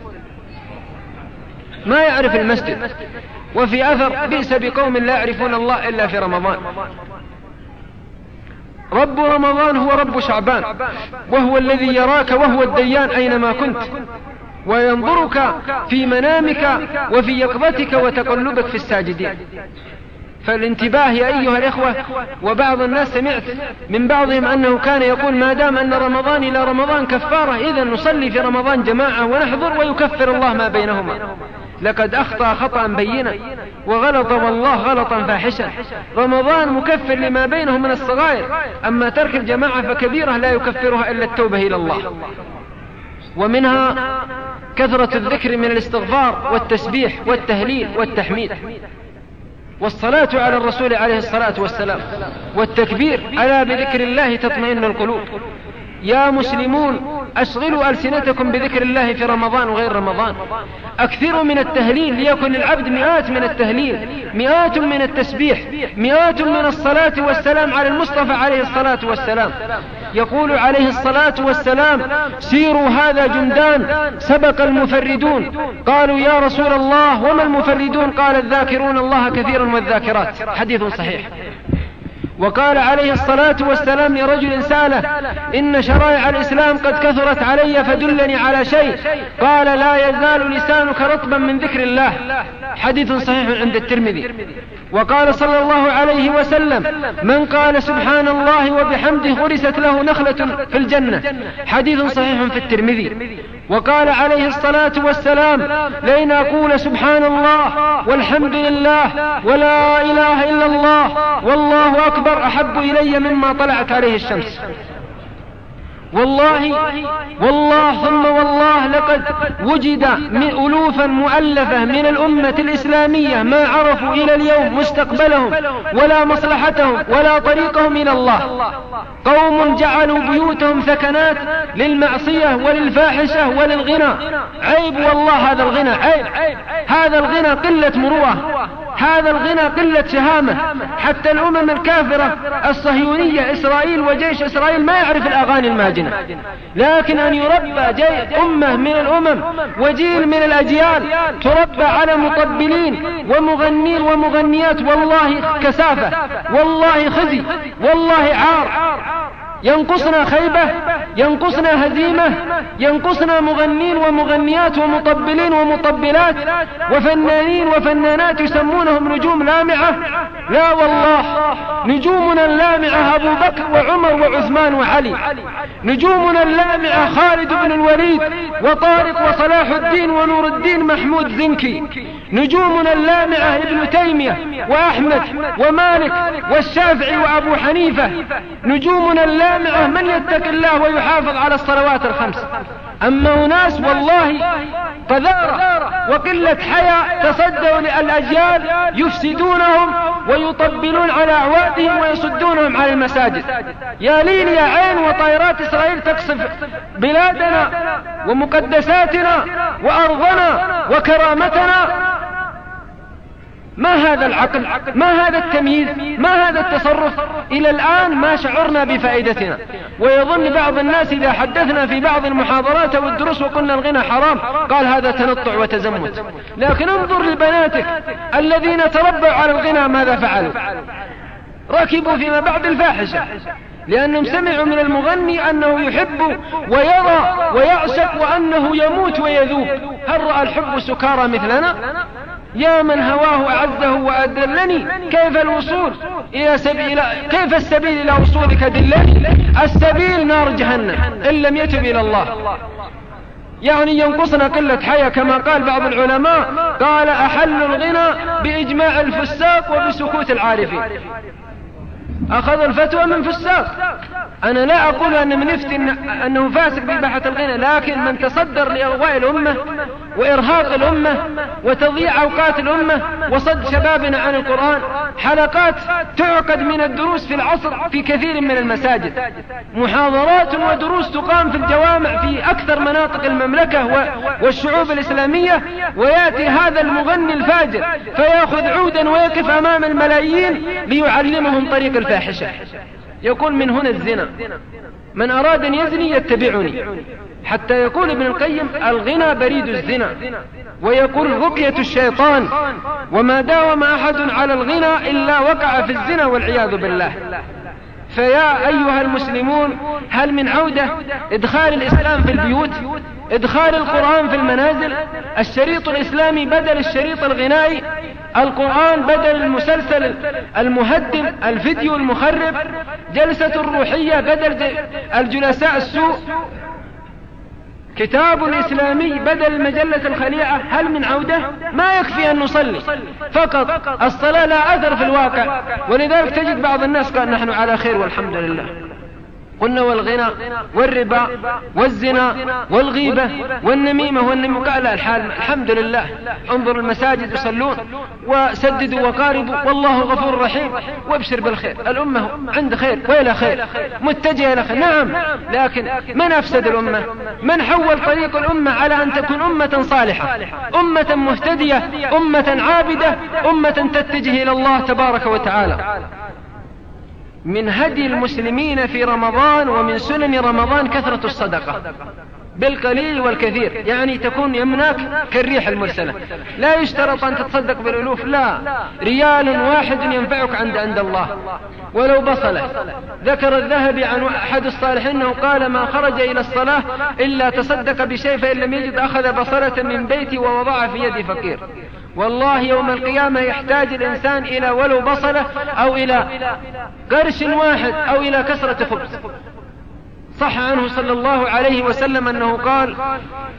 ما يعرف المسجد. وفي أثر: بئس بقوم لا يعرفون الله إلا في رمضان. رب رمضان هو رب شعبان، وهو الذي يراك وهو الديان أينما كنت، وينظرك في منامك وفي يقظتك وتقلبك في الساجدين. فالانتباه يا أيها الإخوة. وبعض الناس سمعت من بعضهم أنه كان يقول: ما دام أن رمضان إلى رمضان كفارة، إذن نصلي في رمضان جماعة ونحضر ويكفر الله ما بينهما. لقد أخطأ خطأ بينا وغلط والله غلطا فاحشا. رمضان مكفر لما بينه من الصغائر، أما ترك الجماعة فكبيرة لا يكفرها إلا التوبة إلى الله. ومنها كثرة الذكر من الاستغفار والتسبيح والتهليل والتحميد، والصلاة على الرسول عليه الصلاة والسلام، والتكبير. ألا بذكر الله تطمئن القلوب. يا مسلمون أشغلوا ألسنتكم بذكر الله في رمضان وغير رمضان. أكثروا من التهليل، ليكن العبد مئات من التهليل، مئات من التسبيح، مئات من الصلاة والسلام على المصطفى عليه الصلاة والسلام. يقول عليه الصلاة والسلام: سيروا هذا جندان سبق المفردون. قالوا: يا رسول الله وما المفردون؟ قال: الذاكرون الله كثيرا والذاكرات. حديث صحيح. وقال عليه الصلاة والسلام لرجل سأله: إن شرائع الإسلام قد كثرت علي فدلني على شيء. قال: لا يزال لسانك رطبا من ذكر الله. حديث صحيح عند الترمذي. وقال صلى الله عليه وسلم: من قال سبحان الله وبحمده غرست له نخلة في الجنة. حديث صحيح في الترمذي. وقال عليه الصلاة والسلام: لئن أقول سبحان الله والحمد لله ولا إله إلا الله والله أكبر أحب إلي مما طلعت عليه الشمس. والله والله ثم والله لقد وجد من ألوفا مؤلفة من الأمة الإسلامية ما عرفوا إلى اليوم مستقبلهم ولا مصلحتهم ولا طريقهم إلى الله. قوم جعلوا بيوتهم سكنات للمعصية وللفاحشة وللغنى. عيب والله هذا الغنى، عيب. هذا الغنى قلة مروءة، هذا الغنى قلة شهامة. حتى الأمم الكافرة الصهيونية إسرائيل وجيش إسرائيل ما يعرف الأغاني الماجنة، لكن أن يربى جي أمة من الأمم وجيل من الأجيال تربى على مطبلين ومغنين ومغنيات، والله كسافة، والله خزي، والله عار. ينقصنا خيبة، ينقصنا هزيمة، ينقصنا مغنين ومغنيات ومطبلين ومطبلات وفنانين وفنانات يسمونهم نجوم لامعة. لا والله، نجومنا اللامعة أبو بكر وعمر وعثمان وعلي، نجومنا اللامعة خالد بن الوليد وطارق وصلاح الدين ونور الدين محمود زنكي، نجومنا اللامعة ابن تيمية وأحمد ومالك والشافعي وأبو حنيفة، نجومنا اللامعة من يتق الله ويحافظ على الصلوات الخمس. أما أناس والله قذارة وقلة حياء تصدوا للأجيال يفسدونهم ويطبلون على أعوادهم ويصدونهم عن المساجد. يا ليل يا عين، وطائرات إسرائيل تقصف بلادنا ومقدساتنا وأرضنا وكرامتنا. ما هذا العقل؟ ما هذا التمييز؟ ما هذا التصرف؟ إلى الآن ما شعرنا بفائدتنا. ويظن بعض الناس إذا حدثنا في بعض المحاضرات أو الدروس وقلنا الغنى حرام قال هذا تنطع وتزمت. لكن انظر لبناتك الذين تربوا على الغنى ماذا فعلوا؟ ركبوا فيما بعد الفاحشة، لأنهم سمعوا من المغني أنه يحب ويرى ويعشق وأنه يموت ويذوب. هل رأى الحب سكارى مثلنا؟ يا من هواه أعزه وأدلني، كيف الوصول إلى سبيل، كيف السبيل إلى وصولك دلني؟ السبيل نار جهنم إن لم يتب إلى الله. يعني ينقصنا قلة حياة كما قال بعض العلماء، قال أحل الغنى بإجماع الفساق وبسكوت العارفين. أخذ الفتوى من فساق. أنا لا أقول أن من يفتي أنه فاسق بإباحة الغنى، لكن من تصدر لإغواء الأمة وإرهاق الأمة وتضييع أوقات الأمة وصد شبابنا عن القرآن. حلقات تعقد من الدروس في العصر في كثير من المساجد، محاضرات ودروس تقام في الجوامع في أكثر مناطق المملكة والشعوب الإسلامية، ويأتي هذا المغني الفاجر فيأخذ عودا ويقف أمام الملايين ليعلمهم طريق الفاحشة. يقول من هنا الزنا، من أراد أن يزني يتبعني. حتى يقول ابن القيم الغنى بريد الزنا، ويقول رقية الشيطان، وما داوم أحد على الغنى إلا وقع في الزنا والعياذ بالله. فيا أيها المسلمون، هل من عودة؟ إدخال الإسلام في البيوت، إدخال القرآن في المنازل، الشريط الإسلامي بدل الشريط الغنائي، القرآن بدل المسلسل المهدم، الفيديو المخرب، جلسة الروحية بدل الجلساء السوء، كتاب الإسلامي بدل مجلة الخليعة. هل من عودة؟ ما يكفي أن نصلي فقط، الصلاة لا أثر في الواقع. ولذلك تجد بعض الناس قال نحن على خير والحمد لله. قلنا والغنى والربا والزنا والغيبة والنميمة والنميمة، قال الحال الحمد لله. انظر المساجد يصلون وسددوا وقاربوا والله غفور رحيم، وابشر بالخير. الأمة عند خير وإلى خير، متجهة إلى خير. نعم، لكن من أفسد الأمة؟ من حول طريق الأمة على أن تكون أمة صالحة، أمة مهتدية، أمة عابدة، أمة تتجه إلى الله تبارك وتعالى. من هدي المسلمين في رمضان ومن سنن رمضان كثرة الصدقة بالقليل والكثير، يعني تكون يمناك كالريح المرسلة. لا يشترط أن تتصدق بالألوف، لا، ريال واحد ينفعك عند عند الله ولو بصلة. ذكر الذهبي عن أحد الصالحين أنه قال ما خرج إلى الصلاة إلا تصدق بشيء، فإن لم يجد أخذ بصلة من بيتي ووضعها في يد فقير. والله يوم القيامة يحتاج الإنسان إلى ولو بصلة أو إلى قرش واحد أو إلى كسرة خبز. صح عنه صلى الله عليه وسلم أنه قال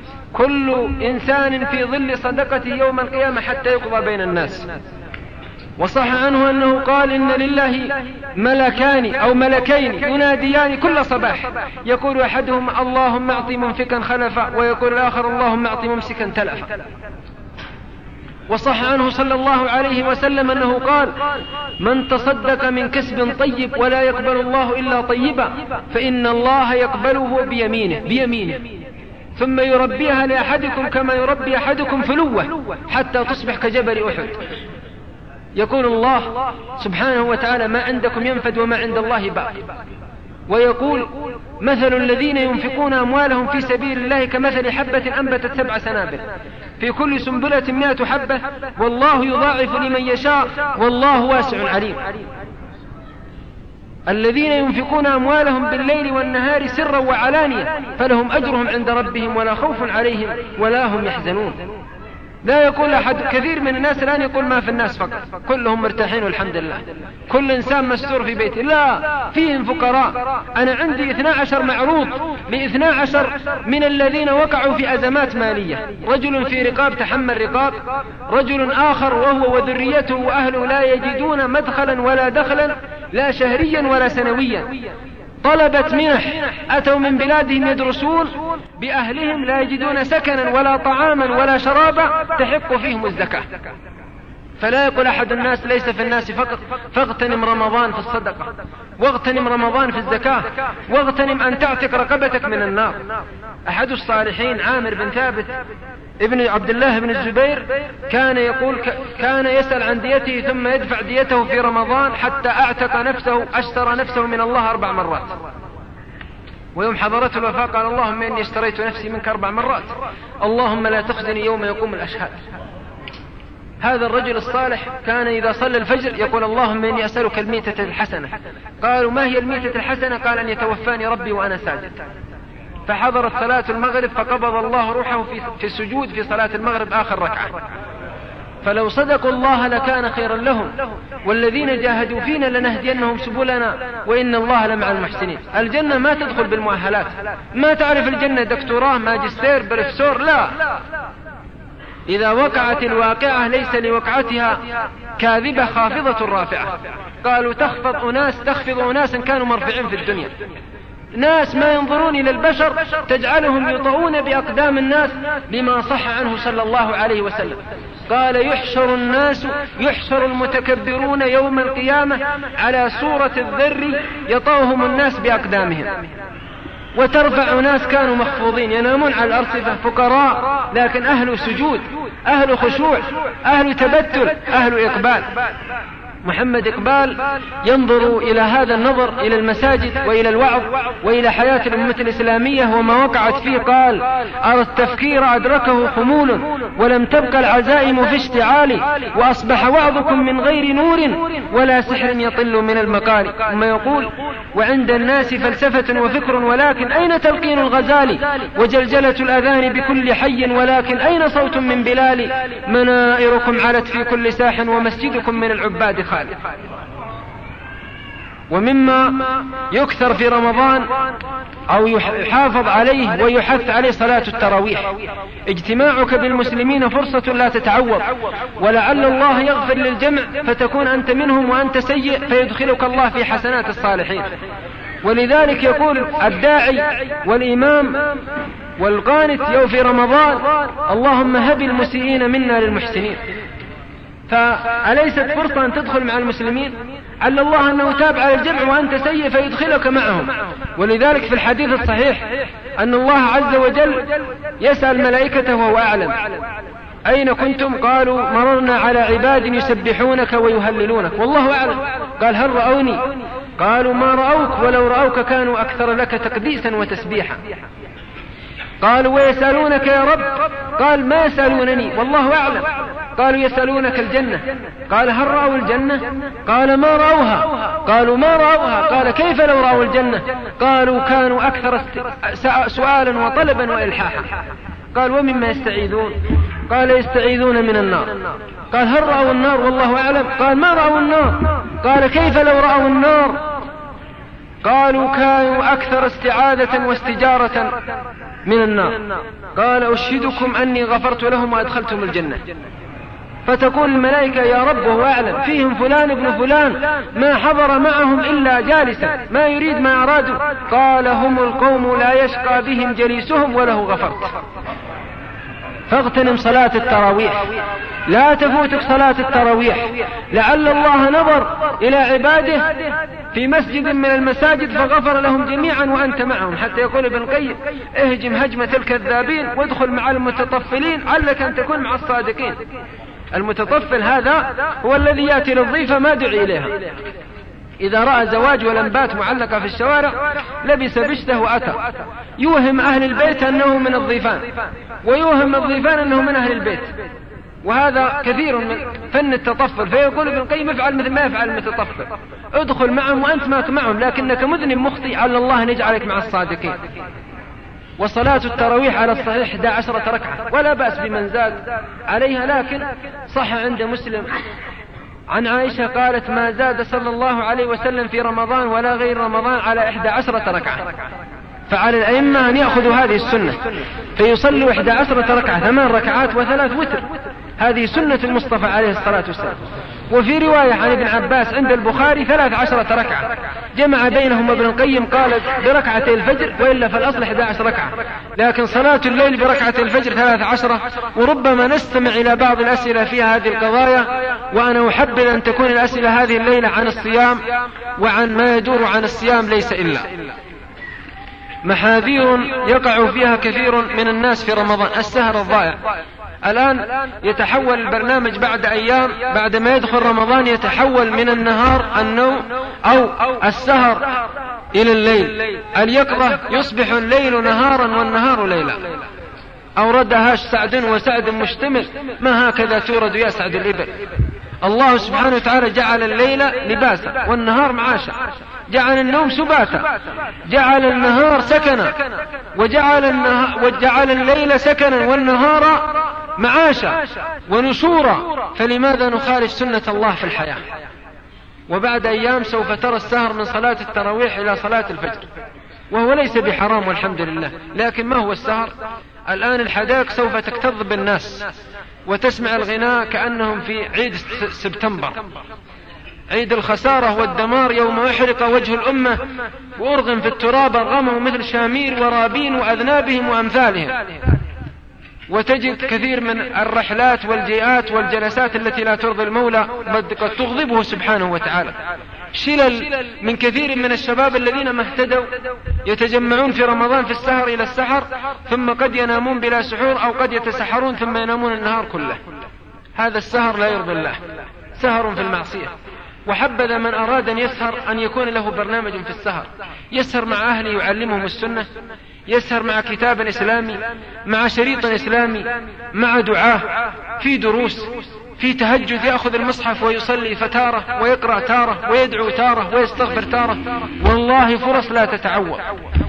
كل إنسان في ظل صدقته يوم القيامة حتى يقضى بين الناس. وصح عنه أنه قال إن لله ملكان أو ملكين يناديان كل صباح، يقول أحدهما اللهم أعط منفقا خلفا، ويقول الآخر اللهم أعط ممسكا تلفا. وصح عنه صلى الله عليه وسلم أنه قال من تصدق من كسب طيب ولا يقبل الله إلا طيبا فإن الله يقبله بيمينه بيمينه ثم يربيها لأحدكم كما يربي أحدكم فلوة حتى تصبح كجبل أحد. يقول الله سبحانه وتعالى ما عندكم ينفد وما عند الله باق. ويقول مثل الذين ينفقون أموالهم في سبيل الله كمثل حبة أنبتت سبع سنابل في كل سنبلة مئة حبة والله يضاعف لمن يشاء والله واسع عليم. الذين ينفقون أموالهم بالليل والنهار سرا وعلانية فلهم أجرهم عند ربهم ولا خوف عليهم ولا هم يحزنون. لا يقول أحد، كثير من الناس الآن يقول ما في الناس فقط كلهم مرتاحين والحمد لله كل إنسان مستور في بيته، لا، فيهم فقراء. أنا عندي اثنا عشر معروض لاثنا عشر من الذين وقعوا في أزمات مالية، رجل في رقاب تحمل رقاب، رجل آخر وهو وذريته وأهله لا يجدون مدخلا ولا دخلا لا شهريا ولا سنويا، طلبت منح أتوا من بلادهم يدرسون بأهلهم لا يجدون سكنا ولا طعاما ولا شرابا تحق فيهم الزكاة. فلا يقول أحد الناس ليس في الناس فقط فاغتنم رمضان في الصدقة واغتنم رمضان في الزكاة واغتنم أن تعتق رقبتك من النار. أحد الصالحين عامر بن ثابت ابن عبد الله بن الزبير كان يقول كان يسأل عن ديته ثم يدفع ديته في رمضان حتى أعتق نفسه أشترى نفسه من الله أربع مرات. ويوم حضرته الوفاة قال اللهم إني اشتريت نفسي منك أربع مرات اللهم لا تخزني يوم يقوم الأشهاد. هذا الرجل الصالح كان إذا صلى الفجر يقول اللهم إني أسألك الميتة الحسنة. قالوا ما هي الميتة الحسنة؟ قال أن يتوفاني ربي وأنا ساجد. فحضرت صلاة المغرب فقبض الله روحه في السجود في صلاة المغرب آخر ركعة. فلو صدقوا الله لكان خيرا لهم والذين جاهدوا فينا لنهدينهم سبلنا وإن الله لمع المحسنين. الجنة ما تدخل بالمؤهلات، ما تعرف الجنة دكتوراه ماجستير بروفيسور، لا، إذا وقعت الواقعة ليس لوقعتها كاذبة خافضة رافعة. قالوا تخفض أناس تخفض أناسا كانوا مرفعين في الدنيا، ناس ما ينظرون إلى البشر تجعلهم يطؤون بأقدام الناس لما صح عنه صلى الله عليه وسلم. قال يحشر الناس يحشر المتكبرون يوم القيامة على صورة الذر يطؤهم الناس بأقدامهم، وترفع ناس كانوا مخفوضين ينامون على الأرصفة فقراء لكن أهل سجود أهل خشوع أهل تبتل أهل إقبال. محمد إقبال ينظر إلى هذا النظر إلى المساجد وإلى الوعظ وإلى حياة الأمة الإسلامية وما وقعت فيه، قال أرى التفكير أدركه خمول ولم تبقى العزائم في اشتعال وأصبح وعظكم من غير نور ولا سحر يطل من المقال. ثم يقول وعند الناس فلسفة وفكر ولكن أين تلقين الغزال وجلجلة الأذان بكل حي ولكن أين صوت من بلال منائركم علت في كل ساح ومسجدكم من العباد خالد. ومما يكثر في رمضان أو يحافظ عليه ويحث عليه صلاة التراويح. اجتماعك بالمسلمين فرصة لا تتعوض، ولعل الله يغفر للجمع فتكون أنت منهم وأنت سيء فيدخلك الله في حسنات الصالحين. ولذلك يقول الداعي والإمام والقانت يوم في رمضان اللهم هب المسيئين منا للمحسنين. فأليست فرصة أن تدخل مع المسلمين؟ عل الله أنه تاب على الجمع وأنت سيء فيدخلك معهم. ولذلك في الحديث الصحيح أن الله عز وجل يسأل ملائكته وهو أعلم أين كنتم؟ قالوا مررنا على عباد يسبحونك ويهللونك والله أعلم. قال هل رأوني؟ قالوا ما رأوك ولو رأوك كانوا أكثر لك تقديسا وتسبيحا. قالوا ويسألونك يا رب؟ قال ما يسألونني والله أعلم. قالوا يسألونك الجنة. قال هل رأوا الجنة؟ قال ما رأوها. قالوا ما رأوها. قال كيف لو رأوا الجنة؟ قالوا كانوا أكثر سؤالا وطلبا وإلحاحا. قال ومما يستعيذون؟ قال يستعيذون من النار. قال هل رأوا النار؟ والله أعلم. قال ما رأوا النار. قال كيف لو رأوا النار؟ قالوا كانوا أكثر استعاذة واستجارة من النار. قال أشهدكم أني غفرت لهم وأدخلتهم الجنة. فتقول الملائكة يا رب وهو أعلم فيهم فلان ابن فلان ما حضر معهم إلا جالسا ما يريد ما أرادوا، قال هم القوم لا يشقى بهم جليسهم وله غفرت. فاغتنم صلاة التراويح، لا تفوتك صلاة التراويح، لعل الله نظر إلى عباده في مسجد من المساجد فغفر لهم جميعا وأنت معهم، حتى يقول ابن القيم اهجم هجمة الكذابين وادخل مع المتطفلين علك أن تكون مع الصادقين. المتطفل هذا هو الذي يأتي للضيفة ما دعي إليها، إذا رأى زواج ولمبات معلقة في الشوارع لبس بشته وأتى، يوهم أهل البيت أنه من الضيفان ويوهم الضيفان أنه من أهل البيت، وهذا كثير من فن التطفل. فيقول ابن القيم افعل مثل ما يفعل المتطفل، ادخل معهم وأنت ماك معهم لكنك مذنب مخطئ، على الله نجعلك مع الصادقين. وصلاة التراويح على الصحيح إحدى عشرة ركعة ولا بأس بمن زاد عليها، لكن صح عند مسلم عن عائشة قالت ما زاد صلى الله عليه وسلم في رمضان ولا غير رمضان على إحدى عشرة ركعة. فعلى الأئمة أن يأخذوا هذه السنة فيصلوا إحدى عشرة ركعة، ثمان ركعات وثلاث وتر، هذه سنة المصطفى عليه الصلاة والسلام. وفي رواية عن ابن عباس عند البخاري ثلاث عشرة ركعة، جمع بينهم ابن القيم قال بركعتي الفجر، وإلا فالأصل إحدى عشرة ركعة، لكن صلاة الليل بركعتي الفجر ثلاث عشرة. وربما نستمع إلى بعض الأسئلة فيها هذه القضايا، وأنا أحبذ أن تكون الأسئلة هذه الليلة عن الصيام وعن ما يدور عن الصيام ليس إلا محاذير يقع فيها كثير من الناس في رمضان. السهر الضائع، الآن يتحول البرنامج بعد أيام بعد ما يدخل رمضان يتحول من النهار النوم أو السهر إلى الليل، اليقظة يصبح الليل نهارا والنهار ليلا. أوردها سعد وسعد مشتمل ما هكذا تورد يا سعد الإبل. الله سبحانه وتعالى جعل الليل لباسا والنهار معاشا، جعل النوم سباتا، جعل النهار سكنا، وجعل, النهار وجعل الليل سكنا والنهار معاشا ونشورا. فلماذا نخالف سنة الله في الحياة؟ وبعد أيام سوف ترى السهر من صلاة التراويح إلى صلاة الفجر، وهو ليس بحرام والحمد لله، لكن ما هو السهر؟ الآن الحدائق سوف تكتظ بالناس وتسمع الغناء كأنهم في عيد سبتمبر، عيد الخسارة والدمار، يوم يحرق وجه الأمة وأرغم في التراب أرغمه مثل شامير ورابين وأذنابهم وأمثالهم. وتجد كثير من الرحلات والجيئات والجلسات التي لا ترضي المولى قد تغضبه سبحانه وتعالى. شلل من كثير من الشباب الذين ما اهتدوا يتجمعون في رمضان في السهر إلى السحر، ثم قد ينامون بلا سحور أو قد يتسحرون ثم ينامون النهار كله. هذا السهر لا يرضي الله، سهر في المعصية. وحبذا من أراد أن يسهر أن يكون له برنامج في السهر، يسهر مع أهله يعلمهم السنة، يسهر مع كتاب إسلامي، مع شريط إسلامي، مع دعاء، في دروس، في تهجد، يأخذ المصحف ويصلي فتارة ويقرأ تارة ويدعو تارة ويستغفر تارة. والله فرص لا تتعوض.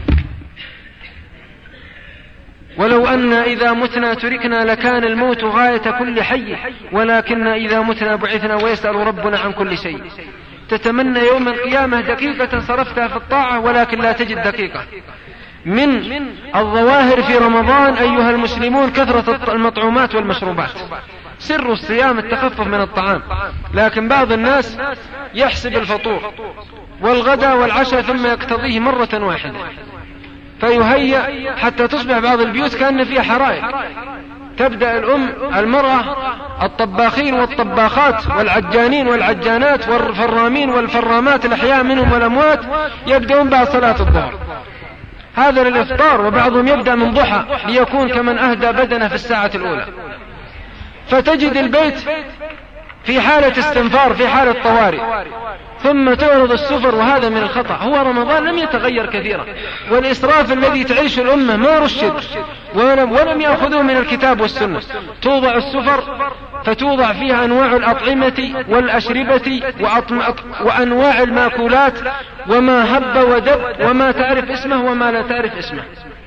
ولو أن إذا متنا تركنا لكان الموت غاية كل حي، ولكن إذا متنا بعثنا ويسأل ربنا عن كل شيء. تتمنى يوم القيامة دقيقة صرفتها في الطاعة ولكن لا تجد دقيقة. من الظواهر في رمضان أيها المسلمون كثرة المطعومات والمشروبات. سر الصيام التخفف من الطعام، لكن بعض الناس يحسب الفطور والغداء والعشاء ثم يقتضيه مرة واحدة، فيهيأ حتى تصبح بعض البيوت كأن فيها حرائق. تبدأ الأم المرأة الطباخين والطباخات والعجانين والعجانات والفرامين والفرامات الأحياء منهم والأموات يبدأون بعد صلاة الظهر، هذا للإفطار، وبعضهم يبدأ من ضحى ليكون كمن أهدى بدنه في الساعة الأولى. فتجد البيت في حالة استنفار، في حالة طوارئ، ثم تعرض السفر، وهذا من الخطأ. هو رمضان لم يتغير كثيرا، والإسراف الذي تعيش الأمة ما رشد ولم, ولم يأخذوه من الكتاب والسنة. توضع السفر فتوضع فيها أنواع الأطعمة والأشربة وأنواع الماكولات وما هب ودب وما تعرف اسمه وما لا تعرف اسمه،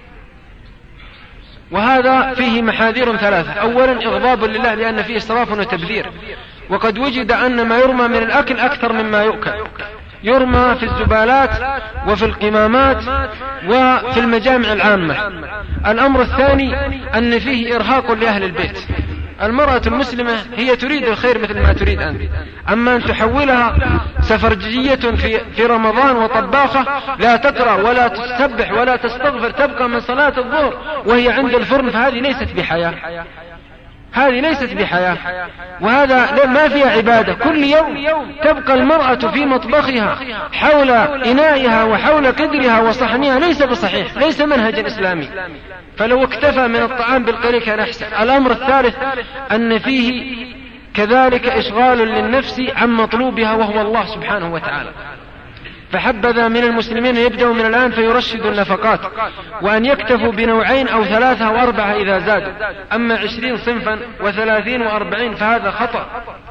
وهذا فيه محاذير ثلاثة. أولا إغضاب لله لأن فيه إسراف وتبذير، وقد وجد أن ما يرمى من الأكل أكثر مما يؤكل، يرمى في الزبالات وفي القمامات وفي المجامع العامة. الأمر الثاني أن فيه إرهاق لأهل البيت، المرأة المسلمة هي تريد الخير مثل ما تريد أنت، أما أن تحولها سفرجية في, في رمضان وطباخة لا تقرأ ولا تسبح ولا تستغفر، تبقى من صلاة الظهر وهي عند الفرن، فهذه ليست بحياة، هذه ليست بحياة، وهذا ما فيها عبادة. كل يوم تبقى المرأة في مطبخها حول إنائها وحول قدرها وصحنها، ليس بصحيح، ليس منهجا إسلامي. فلو اكتفى من الطعام بالقليل كان أحسن. الأمر الثالث أن فيه كذلك إشغال للنفس عن مطلوبها وهو الله سبحانه وتعالى. فحبذا من المسلمين يبدأوا من الآن فيرشدوا النفقات، وأن يكتفوا بنوعين أو ثلاثة أو أربعة إذا زادوا. أما عشرين صنفا وثلاثين وأربعين فهذا خطأ،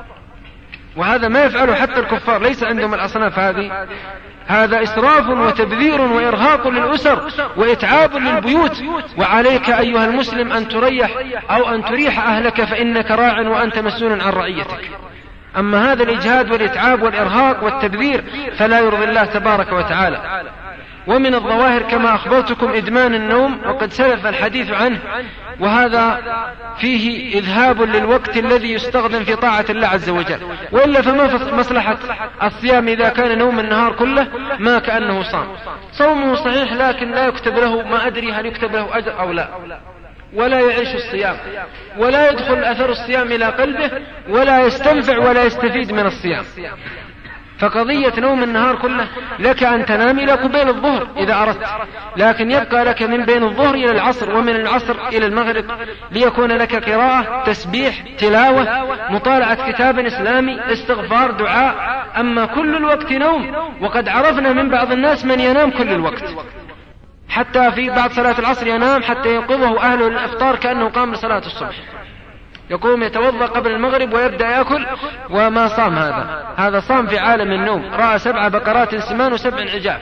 وهذا ما يفعله حتى الكفار، ليس عندهم الأصناف هذه. هذا إسراف وتبذير وإرهاق للأسر وإتعاب للبيوت. وعليك أيها المسلم أن تريح أو أن تريح أهلك، فإنك راع وأنت مسؤول عن رعيتك. أما هذا الإجهاد والإتعاب والإرهاق والتبذير فلا يرضي الله تبارك وتعالى. ومن الظواهر كما أخبرتكم إدمان النوم، وقد سلف الحديث عنه، وهذا فيه إذهاب للوقت الذي يستخدم في طاعة الله عز وجل. وإلا فما مصلحة الصيام إذا كان نوم النهار كله ما كأنه صام؟ صومه صحيح لكن لا يكتب له، ما أدري هل يكتب له أجر أو لا، ولا يعيش الصيام، ولا يدخل أثر الصيام إلى قلبه، ولا يستنفع ولا يستفيد من الصيام. فقضية نوم النهار كله لك أن تنام إلى قبيل الظهر إذا أردت، لكن يبقى لك من بين الظهر إلى العصر، ومن العصر إلى المغرب، ليكون لك قراءة، تسبيح، تلاوة، مطالعة كتاب إسلامي، استغفار، دعاء. أما كل الوقت نوم، وقد عرفنا من بعض الناس من ينام كل الوقت، حتى في بعد صلاة العصر ينام حتى ينقذه أهله للإفطار كأنه قام لصلاة الصبح، يقوم يتوضأ قبل المغرب ويبدأ يأكل، وما صام هذا، هذا صام في عالم النوم، رأى سبع بقرات سمان وسبع عجاف،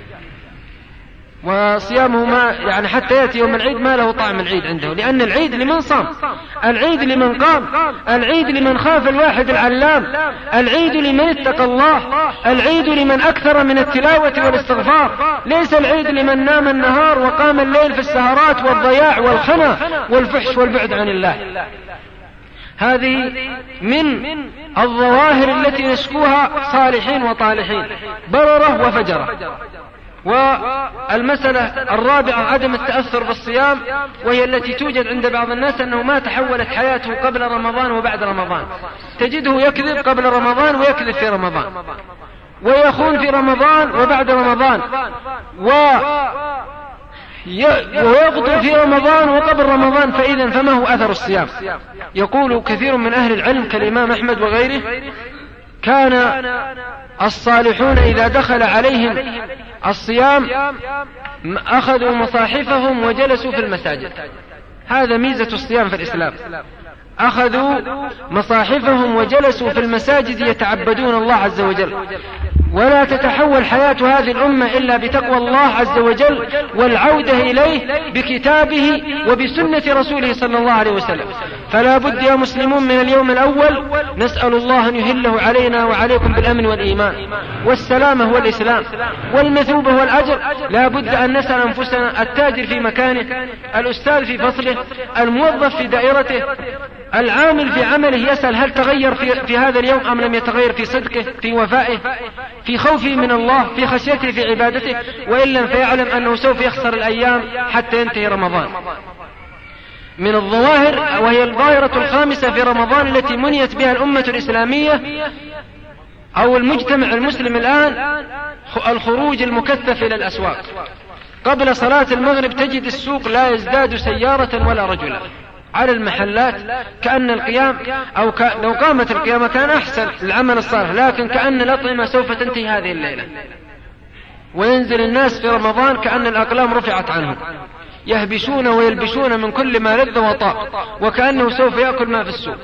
وصيامه ما يعني حتى يأتي يوم العيد ما له طعم العيد عنده، لأن العيد لمن صام، العيد لمن قام، العيد لمن خاف الواحد العلام، العيد لمن اتقى الله، العيد لمن أكثر من التلاوة والاستغفار، ليس العيد لمن نام النهار وقام الليل في السهرات والضياع والخنا والفحش والبعد عن الله. هذه من الظواهر التي نشكوها صالحين وطالحين، بررة وفجرة. والمسألة الرابعة عدم التأثر بالصيام، وهي التي توجد عند بعض الناس، أنه ما تحولت حياته قبل رمضان وبعد رمضان، تجده يكذب قبل رمضان ويكذب في رمضان، ويخون في رمضان وبعد رمضان، و ويقتل في رمضان وقبل رمضان. فإذا فما هو أثر الصيام؟ يقول كثير من أهل العلم كالإمام أحمد وغيره: كان الصالحون إذا دخل عليهم الصيام أخذوا مصاحفهم وجلسوا في المساجد. هذا ميزة الصيام في الإسلام، أخذوا مصاحفهم وجلسوا في المساجد يتعبدون الله عز وجل. ولا تتحول حياة هذه الأمة إلا بتقوى الله عز وجل والعودة إليه بكتابه وبسنة رسوله صلى الله عليه وسلم. فلا بد يا مسلمون من اليوم الأول نسأل الله أن يهله علينا وعليكم بالأمن والإيمان والسلامة والإسلام والمثوبة والأجر. لا بد أن نسأل أنفسنا، التاجر في مكانه، الأستاذ في فصله، الموظف في دائرته، العامل في عمله، يسأل هل تغير في, في هذا اليوم أم لم يتغير في صدقه، في وفائه، في خوفه من الله، في خشيته، في عبادته. وإن لم فيعلم أنه سوف يخسر الأيام حتى ينتهي رمضان. من الظواهر، وهي الظاهرة الخامسة في رمضان التي منيت بها الأمة الإسلامية أو المجتمع المسلم الآن، الخروج المكثف إلى الأسواق. قبل صلاة المغرب تجد السوق لا يزداد سيارة ولا رجلا على المحلات، كأن القيام أو ك... لو قامت القيامة كان أحسن العمل الصالح، لكن كأن الأطعمة سوف تنتهي هذه الليلة. وينزل الناس في رمضان كأن الأقلام رفعت عنهم، يهبشون ويلبشون من كل ما لذ وطاب، وكأنه سوف يأكل ما في السوق،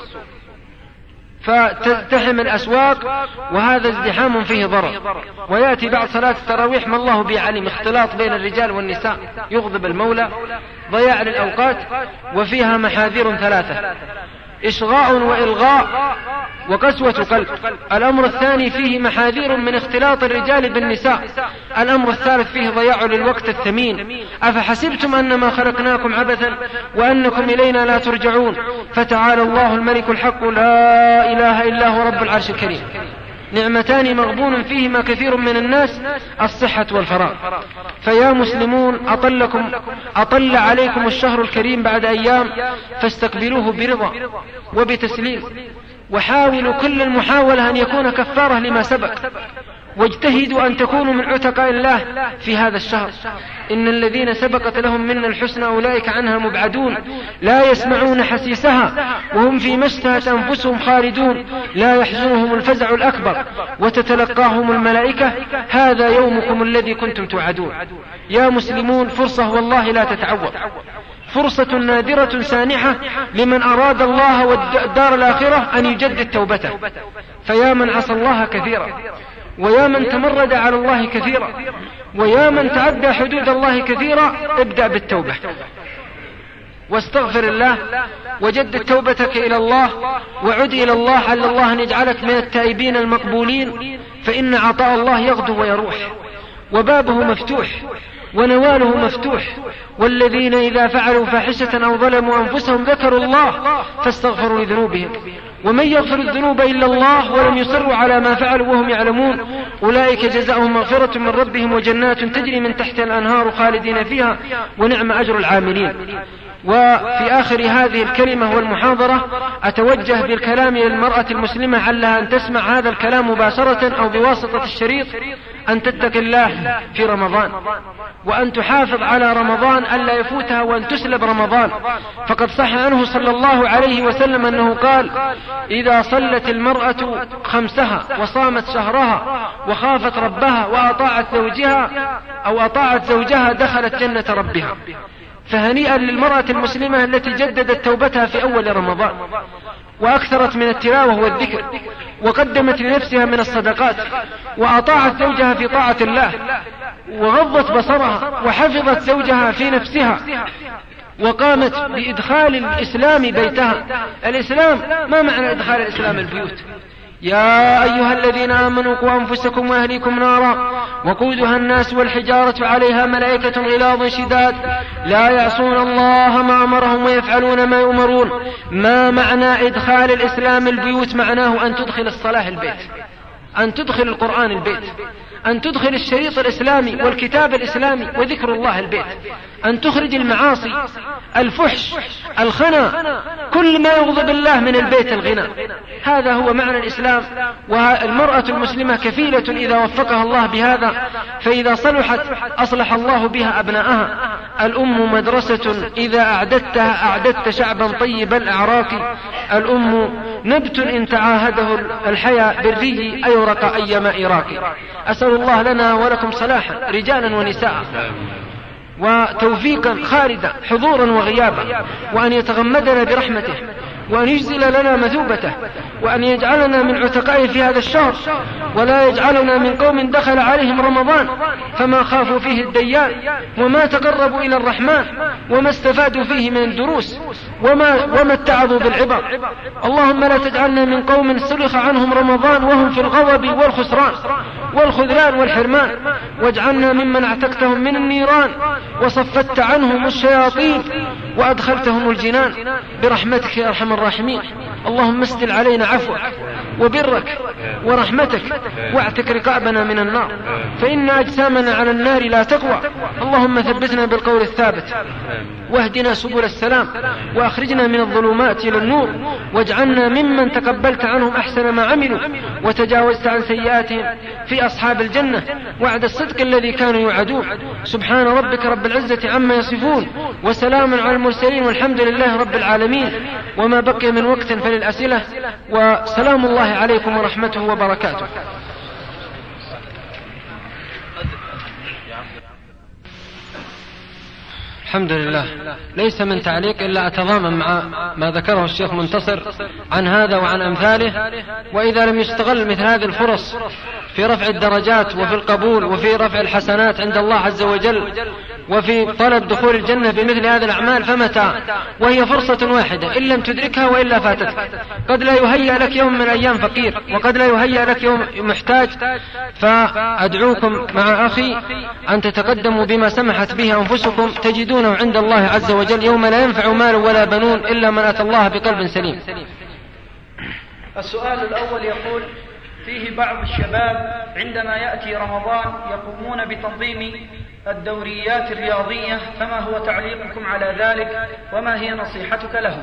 فتزدحم الأسواق، وهذا ازدحام فيه ضرر. ويأتي بعد صلاة التراويح ما الله به عليم، اختلاط بين الرجال والنساء يغضب المولى، ضياع للأوقات، وفيها محاذير ثلاثة: إشغاء وإلغاء وقسوة قلب. الأمر الثاني فيه محاذير من اختلاط الرجال بالنساء. الأمر الثالث فيه ضياع للوقت الثمين. أفحسبتم أنما خلقناكم عبثا وأنكم إلينا لا ترجعون فتعالى الله الملك الحق لا إله إلا هو رب العرش الكريم. نعمتان مغبون فيهما كثير من الناس، الصحة والفراغ. فيا مسلمون أطلكم أطل عليكم الشهر الكريم بعد أيام، فاستقبلوه برضا وبتسليم، وحاولوا كل المحاولة أن يكون كفارة لما سبق، واجتهدوا أن تكونوا من عتقاء الله في هذا الشهر. إن الذين سبقت لهم منا الحسنى أولئك عنها مبعدون، لا يسمعون حسيسها وهم فيما اشتهت أنفسهم خالدون، لا يحزنهم الفزع الأكبر وتتلقاهم الملائكة هذا يومكم الذي كنتم توعدون. يا مسلمون فرصة والله لا تتعوض، فرصة نادرة سانحة لمن أراد الله والدار الآخرة أن يجدد توبته. فيا من عصى الله كثيرا، ويا من تمرد على الله كثيرا، ويا من تعدى حدود الله كثيرا، ابدأ بالتوبة واستغفر الله وجدد توبتك إلى الله، وعد إلى الله على الله أن يجعلك من التائبين المقبولين، فإن عطاء الله يغدو ويروح، وبابه مفتوح ونواله مفتوح. والذين إذا فعلوا فاحشة أو ظلموا أنفسهم ذكروا الله فاستغفروا لذنوبهم، ومن يغفر الذنوب إلا الله ولم يصروا على ما فعلوا وهم يعلمون أولئك جزاؤهم مغفرة من ربهم وجنات تجري من تحت الأنهار خالدين فيها ونعم أجر العاملين. وفي آخر هذه الكلمة والمحاضرة أتوجه بالكلام إلى المرأة المسلمة علها أن تسمع هذا الكلام مباشرة أو بواسطة الشريط، أن تتقي الله في رمضان، وأن تحافظ على رمضان ألا يفوتها، وأن تسلب رمضان. فقد صح عنه صلى الله عليه وسلم أنه قال: إذا صلت المرأة خمسها وصامت شهرها وخافت ربها وأطاعت زوجها أو أطاعت زوجها دخلت جنة ربها. فهنيئا للمرأة المسلمة التي جددت توبتها في أول رمضان، وأكثرت من التلاوة والذكر، وقدمت لنفسها من الصدقات، وأطاعت زوجها في طاعة الله، وغضت بصرها، وحفظت زوجها في نفسها، وقامت بإدخال الإسلام بيتها. الإسلام ما معنى إدخال الإسلام البيوت؟ يا أيها الذين آمنوا قوا أنفسكم وأهليكم نارا وقودها الناس والحجارة عليها ملائكة غلاظ شداد لا يعصون الله ما أمرهم ويفعلون ما يؤمرون. ما معنى إدخال الإسلام البيوت؟ معناه أن تدخل الصلاة البيت، أن تدخل القرآن البيت، أن تدخل الشريط الإسلامي والكتاب الإسلامي وذكر الله البيت، أن تخرج المعاصي، الفحش، الخنا، كل ما يغضب الله من البيت الغناء. هذا هو معنى الإسلام. والمرأة المسلمة كفيلة إذا وفقها الله بهذا، فإذا صلحت أصلح الله بها أبناءها. الأم مدرسة إذا أعددتها أعددت شعبا طيب الأعراق. الأم نبت إن تعاهده الحياة بالري أيرق أي ماء راقي. أسأل الله لنا ولكم صلاحا رجالا ونساء، وتوفيقا خالدا حضورا وغيابا، وأن يتغمدنا برحمته، وأن يجزل لنا مثوبته، وأن يجعلنا من عتقائه في هذا الشهر، ولا يجعلنا من قوم دخل عليهم رمضان فما خافوا فيه الديان، وما تقربوا إلى الرحمن، وما استفادوا فيه من الدروس، وما, وما اتعظوا بالعبر. اللهم لا تجعلنا من قوم سلخ عنهم رمضان وهم في الغضب والخسران والخذلان والحرمان، واجعلنا ممن اعتقتهم من النيران وصفدت عنهم الشياطين وأدخلتهم الجنان برحمتك يا أرحم الراحمين. اللهم اسدل علينا عفوك وبرك ورحمتك، واعتق رقابنا من النار، فإن أجسامنا على النار لا تقوى. اللهم ثبتنا بالقول الثابت، واهدنا سبل السلام، وأخرجنا من الظلمات إلى النور، واجعلنا ممن تقبلت عنهم أحسن ما عملوا، وتجاوزت عن سيئاتهم في أصحاب الجنة وعد الصدق الذي كانوا يوعدون. سبحان ربك رب العزة عما يصفون، وسلام على المرسلين، والحمد لله رب العالمين. وما بقي من وقت فللأسئلة، وسلام الله عليكم ورحمته وبركاته. الحمد لله. ليس من تعليق إلا أتضامن مع ما ذكره الشيخ منتصر عن هذا وعن أمثاله. وإذا لم يستغل مثل هذه الفرص في رفع الدرجات وفي القبول وفي رفع الحسنات عند الله عز وجل وفي طلب دخول الجنة بمثل هذه الأعمال فمتى؟ وهي فرصة واحدة، إن لم تدركها وإلا فاتتك. قد لا يهيأ لك يوم من الأيام فقير، وقد لا يهيأ لك يوم محتاج. فأدعوكم مع أخي أن تتقدموا بما سمحت به أنفسكم، تجدونه عند الله عز وجل يوم لا ينفع مال ولا بنون إلا من أتى الله بقلب سليم. السؤال الأول يقول: فيه بعض الشباب عندما يأتي رمضان يقومون بتنظيم الدوريات الرياضية، فما هو تعليقكم على ذلك وما هي نصيحتك لهم؟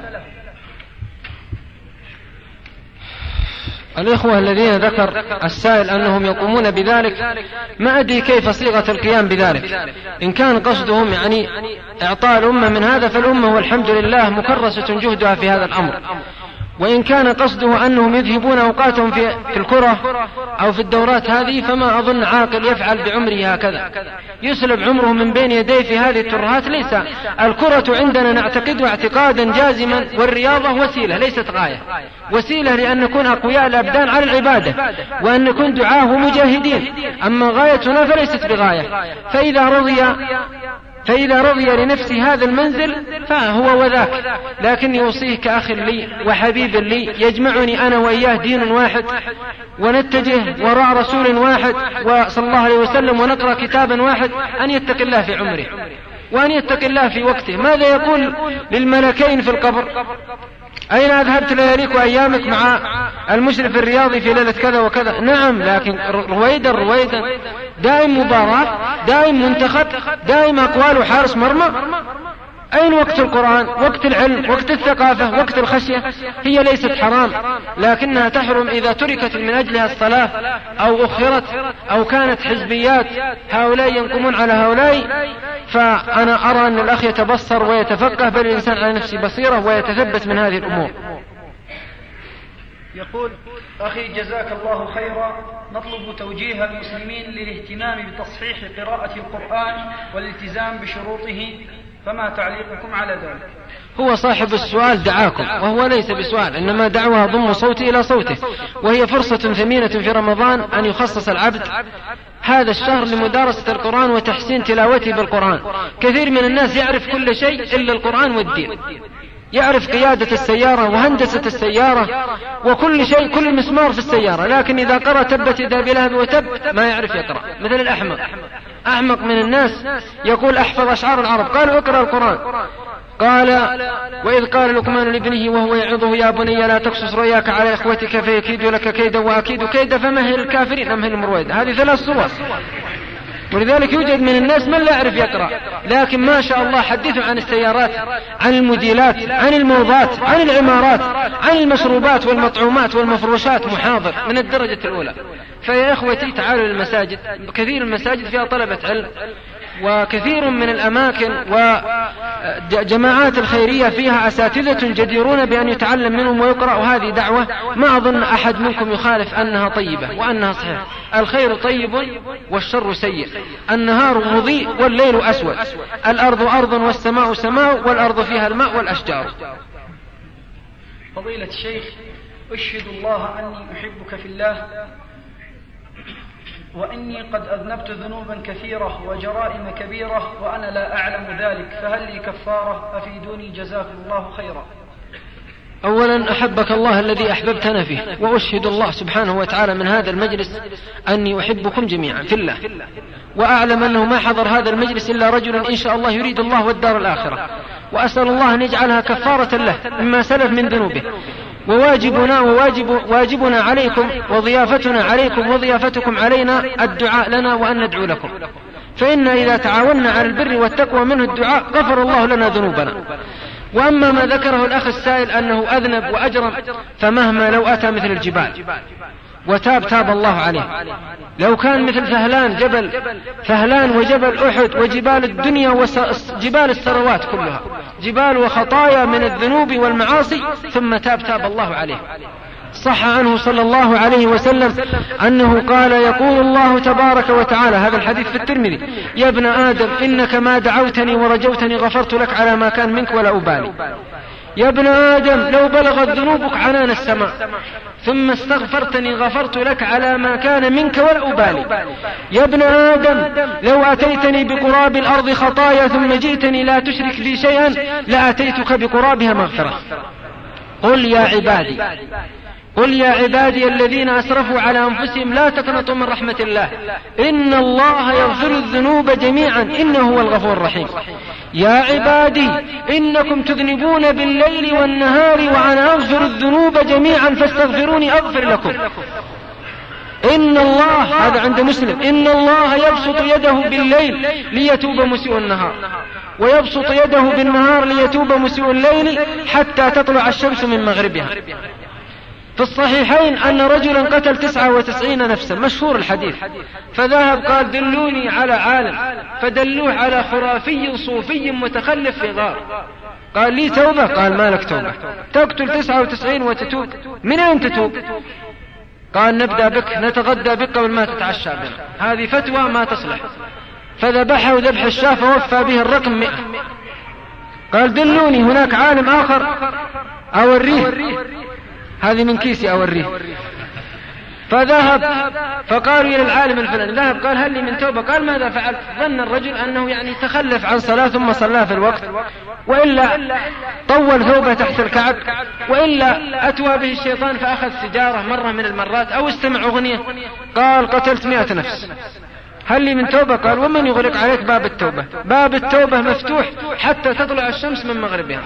الإخوة الذين ذكر السائل أنهم يقومون بذلك، ما أدري كيف صيغة القيام بذلك. إن كان قصدهم يعني إعطاء الأمة من هذا، فالأمة والحمد لله مكرسة جهدها في هذا الأمر. وإن كان قصده أنهم يذهبون أوقاتهم في الكرة أو في الدورات هذه، فما أظن عاقل يفعل بعمره هكذا، يسلب عمره من بين يديه في هذه الترهات. ليس الكرة عندنا نعتقد اعتقادا جازما، والرياضة وسيلة ليست غاية، وسيلة لأن نكون أقوياء الأبدان على العبادة، وأن نكون دعاه ومجاهدين. أما غايتنا فليست بغاية. فإذا رضي فإذا رضي لنفسه هذا المنزل فهو وذاك. لكن يوصيه كأخ لي وحبيب لي يجمعني أنا وإياه دين واحد، ونتجه وراء رسول واحد وصلى الله عليه وسلم، ونقرأ كتابا واحد، أن يتق الله في عمره وأن يتق الله في وقته. ماذا يقول للملكين في القبر؟ أين أذهبت لياليك وأيامك مع المشرف الرياضي في ليلة كذا وكذا؟ نعم، لكن رويدا رويدا، دائم مباراة، دائم منتخب، دائم أقوال وحارس مرمى. أين وقت القرآن، وقت العلم، وقت الثقافة، وقت الخشية؟ هي ليست حرام، لكنها تحرم إذا تركت من أجلها الصلاة أو أخرت أو كانت حزبيات هؤلاء ينقمون على هؤلاء. فأنا أرى أن الأخ يتبصر ويتفقه، بل الإنسان على نفسه بصيرة ويتثبت من هذه الأمور. يقول: أخي جزاك الله خيرا، نطلب توجيه المسلمين للاهتمام بتصحيح قراءة القرآن والالتزام بشروطه، فما تعليقكم على ذلك؟ هو صاحب السؤال دعاكم، وهو ليس بسؤال، إنما دعوة ضم صوتي إلى صوته، وهي فرصة ثمينة في رمضان أن يخصص العبد هذا الشهر لمدارسة القرآن وتحسين تلاوته بالقرآن. كثير من الناس يعرف كل شيء إلا القرآن والدين، يعرف قيادة السيارة وهندسة السيارة وكل شيء، كل مسمار في السيارة، لكن إذا قرأ تبت يدا بلهب وتب ما يعرف يقرأ. مثل الأحمق، أحمق من الناس يقول أحفظ أشعار العرب، قالوا اقرأ القرآن. قال: وإذ قال لقمان لابنه وهو يعظه يا بني لا تقصص رؤياك على إخوتك فيكيدوا لك كيدا وأكيد كيدا فمهل الكافرين أمهلهم رويدا. هذه ثلاث صور. ولذلك يوجد من الناس من لا يعرف يقرأ، لكن ما شاء الله حدثوا عن السيارات، عن الموديلات، عن الموضات، عن العمارات، عن المشروبات والمطعومات والمفروشات، محاضر من الدرجة الأولى. فيا إخوتي تعالوا للمساجد، كثير من المساجد فيها طلبة علم، وكثير من الأماكن وجماعات الخيرية فيها أساتذة جديرون بأن يتعلم منهم ويقرأ. وهذه دعوة ما أظن أحد منكم يخالف أنها طيبة وأنها صحيحة. الخير طيب والشر سيء، النهار مضيء والليل أسود، الأرض أرض والسماء سماء، والأرض فيها الماء والأشجار. فضيلة الشيخ، أشهد الله أني أحبك في الله، وإني قد أذنبت ذنوبا كثيرة وجرائم كبيرة وأنا لا أعلم ذلك، فهل لي كفارة؟ أفيدوني جزاكم الله خيرا. أولا أحبك الله الذي أحببتنا فيه، وأشهد الله سبحانه وتعالى من هذا المجلس أني أحبكم جميعا في الله، وأعلم أنه ما حضر هذا المجلس إلا رجل إن شاء الله يريد الله والدار الآخرة، وأسأل الله أن يجعلها كفارة له مما سلف من ذنوبه. وواجبنا وواجب واجبنا عليكم وضيافتنا عليكم وضيافتكم علينا الدعاء لنا وأن ندعو لكم، فإن إذا تعاوننا على البر والتقوى منه الدعاء غفر الله لنا ذنوبنا. وأما ما ذكره الأخ السائل أنه أذنب وأجرم، فمهما لو أتى مثل الجبال وتاب تاب الله عليه. لو كان مثل فهلان جبل فهلان وجبل أحد وجبال الدنيا وجبال الثروات كلها، جبال وخطايا من الذنوب والمعاصي، ثم تاب تاب الله عليه. صح عنه صلى الله عليه وسلم أنه قال: يقول الله تبارك وتعالى، هذا الحديث في الترمذي: يا ابن آدم إنك ما دعوتني ورجوتني غفرت لك على ما كان منك ولا أبالي. يا ابن آدم لو بلغت ذنوبك عنان السماء ثم استغفرتني غفرت لك على ما كان منك ولا أبالي. يا ابن آدم لو أتيتني بقراب الأرض خطايا ثم جئتني لا تشرك بي شيئا لأتيتك بقرابها مغفرة. قل يا عبادي قل يا عبادي الذين أسرفوا على أنفسهم لا تقنطوا من رحمة الله إن الله يغفر الذنوب جميعا إنه هو الغفور الرحيم. يا عبادي إنكم تذنبون بالليل والنهار وأنا أغفر الذنوب جميعا فاستغفروني أغفر لكم. إن الله هذا عند مسلم إن الله يبسط يده بالليل ليتوب مسيء النهار ويبسط يده بالنهار ليتوب مسيء الليل حتى تطلع الشمس من مغربها. في الصحيحين أن رجلا قتل تسعة وتسعين نفسا مشهور الحديث، فذهب قال دلوني على عالم، فدلوه على خرافي صوفي متخلف في غار. قال لي توبة؟ قال ما لك توبة، تقتل تسعة وتسعين وتتوب، من أين تتوب؟ قال نبدأ بك نتغدى بك قبل ما تتعشى بنا، هذه فتوى ما تصلح. فذبحه ذبح الشاة فوفى به الرقم مئة. قال دلوني هناك عالم آخر أوريه، هذه من كيسي أوريه. فذهب فقالوا إلى العالم الفلاني، ذهب قال هل لي من توبة؟ قال ماذا فعلت؟ ظن الرجل أنه يعني تخلف عن صلاة ثم صلى في الوقت، وإلا طول ثوبه تحت الكعب، وإلا أتوى به الشيطان فأخذ سجارة مرة من المرات أو استمع أغنية. قال قتلت مئة نفس، هل لي من توبة؟ قال ومن يغلق عليك باب التوبة؟ باب التوبة مفتوح حتى تطلع الشمس من مغربها.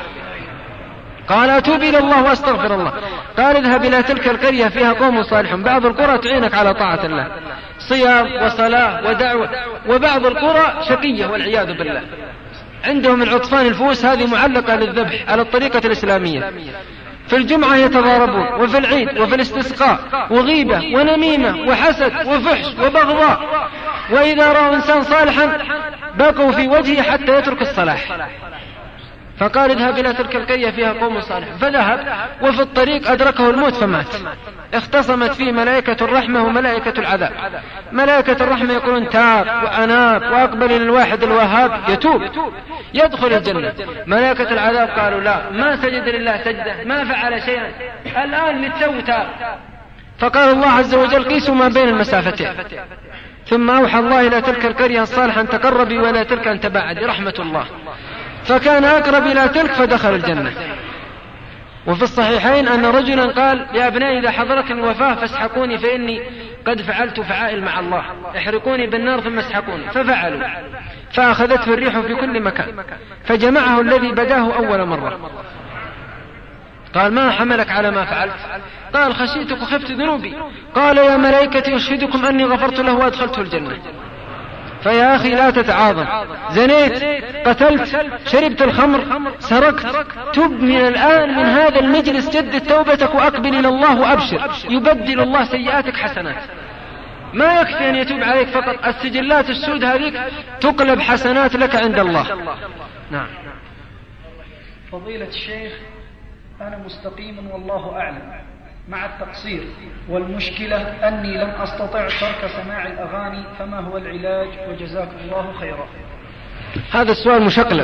قال أتوب إلى الله وأستغفر الله. قال اذهب إلى تلك القرية فيها قوم صالحون، بعض القرى تعينك على طاعة الله، صيام وصلاة ودعوة، وبعض القرى شقية والعياذ بالله عندهم العطفان الفوس هذه معلقة للذبح على الطريقة الإسلامية، في الجمعة يتضاربون وفي العيد وفي الاستسقاء، وغيبة ونميمة وحسد وفحش وبغضاء، وإذا رأوا إنسان صالحا بقوا في وجهه حتى يترك الصلاح. فقال اذهب إلى تلك القرية فيها قوم صالح، فذهب وفي الطريق أدركه الموت فمات. اختصمت فيه ملائكة الرحمة وملائكة العذاب. ملائكة الرحمة يقولون تاب وأناب وأقبل إلى الواحد الوهاب يتوب يدخل الجنة. ملائكة العذاب قالوا لا، ما سجد لله سجدة، ما فعل شيئا، الآن للتو تاب. فقال الله عز وجل قيسوا ما بين المسافتين. ثم أوحى الله إلى تلك القرية الصالحة أن تقربي ولا تلك أن تبعدي، رحمة الله. فكان أقرب إلى تلك فدخل الجنة. وفي الصحيحين أن رجلا قال يا أبنائي إذا حضرتني الوفاة فاسحقوني فإني قد فعلت فعائل مع الله، احرقوني بالنار ثم اسحقوني. ففعلوا، فأخذته الريح في كل مكان، فجمعه الذي بداه أول مرة. قال ما حملك على ما فعلت؟ قال خشيتك وخفت ذنوبي. قال يا ملائكتي أشهدكم أني غفرت له وأدخلته الجنة. فيا أخي لا تتعاظم، زنيت، قتلت، شربت الخمر، سرقت، تب من الآن من هذا المجلس، جدد توبتك وأقبل إلى الله وأبشر، يبدل الله سيئاتك حسنات. ما يكفي أن يتوب عليك فقط، السجلات السود هذيك تقلب حسنات لك عند الله. نعم. فضيلة الشيخ أنا مستقيم والله أعلم مع التقصير، والمشكلة أني لم أستطع ترك سماع الأغاني، فما هو العلاج؟ وجزاكم الله خيرا. هذا السؤال مشقلب.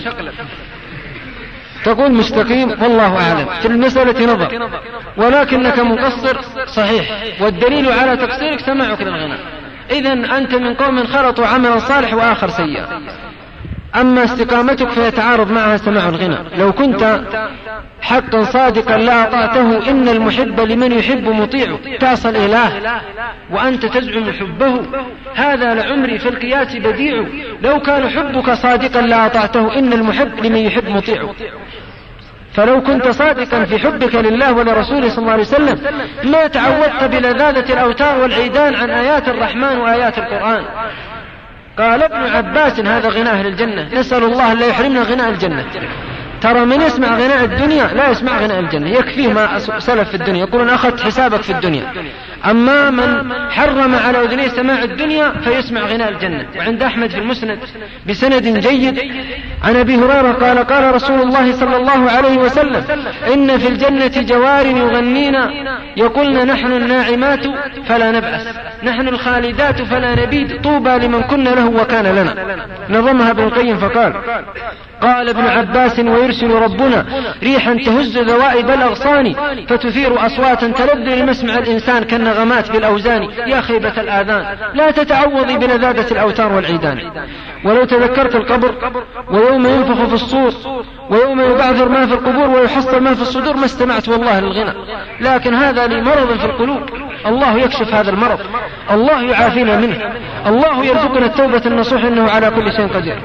تقول مستقيم والله أعلم، في المسألة نظر، ولكنك مقصر صحيح، والدليل على تقصيرك سماعك للغناء. إذن أنت من قوم خلطوا عملا صالح وآخر سيء. أما استقامتك فيتعارض معها سماع الغنى. لو كنت حقا صادقا لأطعته، إن المحب لمن يحب مطيع. تعصى الإله وأنت تزعم حبه، هذا لعمري في القياس بديع. لو كان حبك صادقا لأطعته، إن المحب لمن يحب مطيع. فلو كنت صادقا في حبك لله ولرسوله صلى الله عليه وسلم ما تعودت بلذاذة الأوتار والعيدان عن آيات الرحمن وآيات القرآن. قال ابن عباس هذا غناء أهل الجنة، نسأل الله لا يحرمنا غناء الجنة. ترى من يسمع غناء الدنيا لا يسمع غناء الجنة، يكفيه ما سلف في الدنيا، يقولون أخذت حسابك في الدنيا. أما من حرم على أذنيه سماع الدنيا فيسمع غناء الجنة. وعند أحمد في المسند بسند جيد عن أبي هريرة قال قال رسول الله صلى الله عليه وسلم إن في الجنة جوار يغنين يقولن نحن الناعمات فلا نبأس، نحن الخالدات فلا نبيد، طوبى لمن كنا له وكان لنا. نظمها ابن القيم فقال قال ابن عباس: ويرسل ربنا ريحا تهز ذوائب الأغصان فتثير أصواتا تلذ لمسمع الإنسان كالنغمات بالأوزان. يا خيبة الآذان لا تتعوضي بلذاذة الأوتار والعيدان. ولو تذكرت القبر ويوم ينفخ في الصور ويوم يبعثر ما في القبور ويحصل ما في الصدور ما استمعت والله للغنى. لكن هذا لي مرض في القلوب، الله يكشف هذا المرض، الله يعافينا منه، الله يرزقنا التوبة النصوح إنه على كل شيء قدير.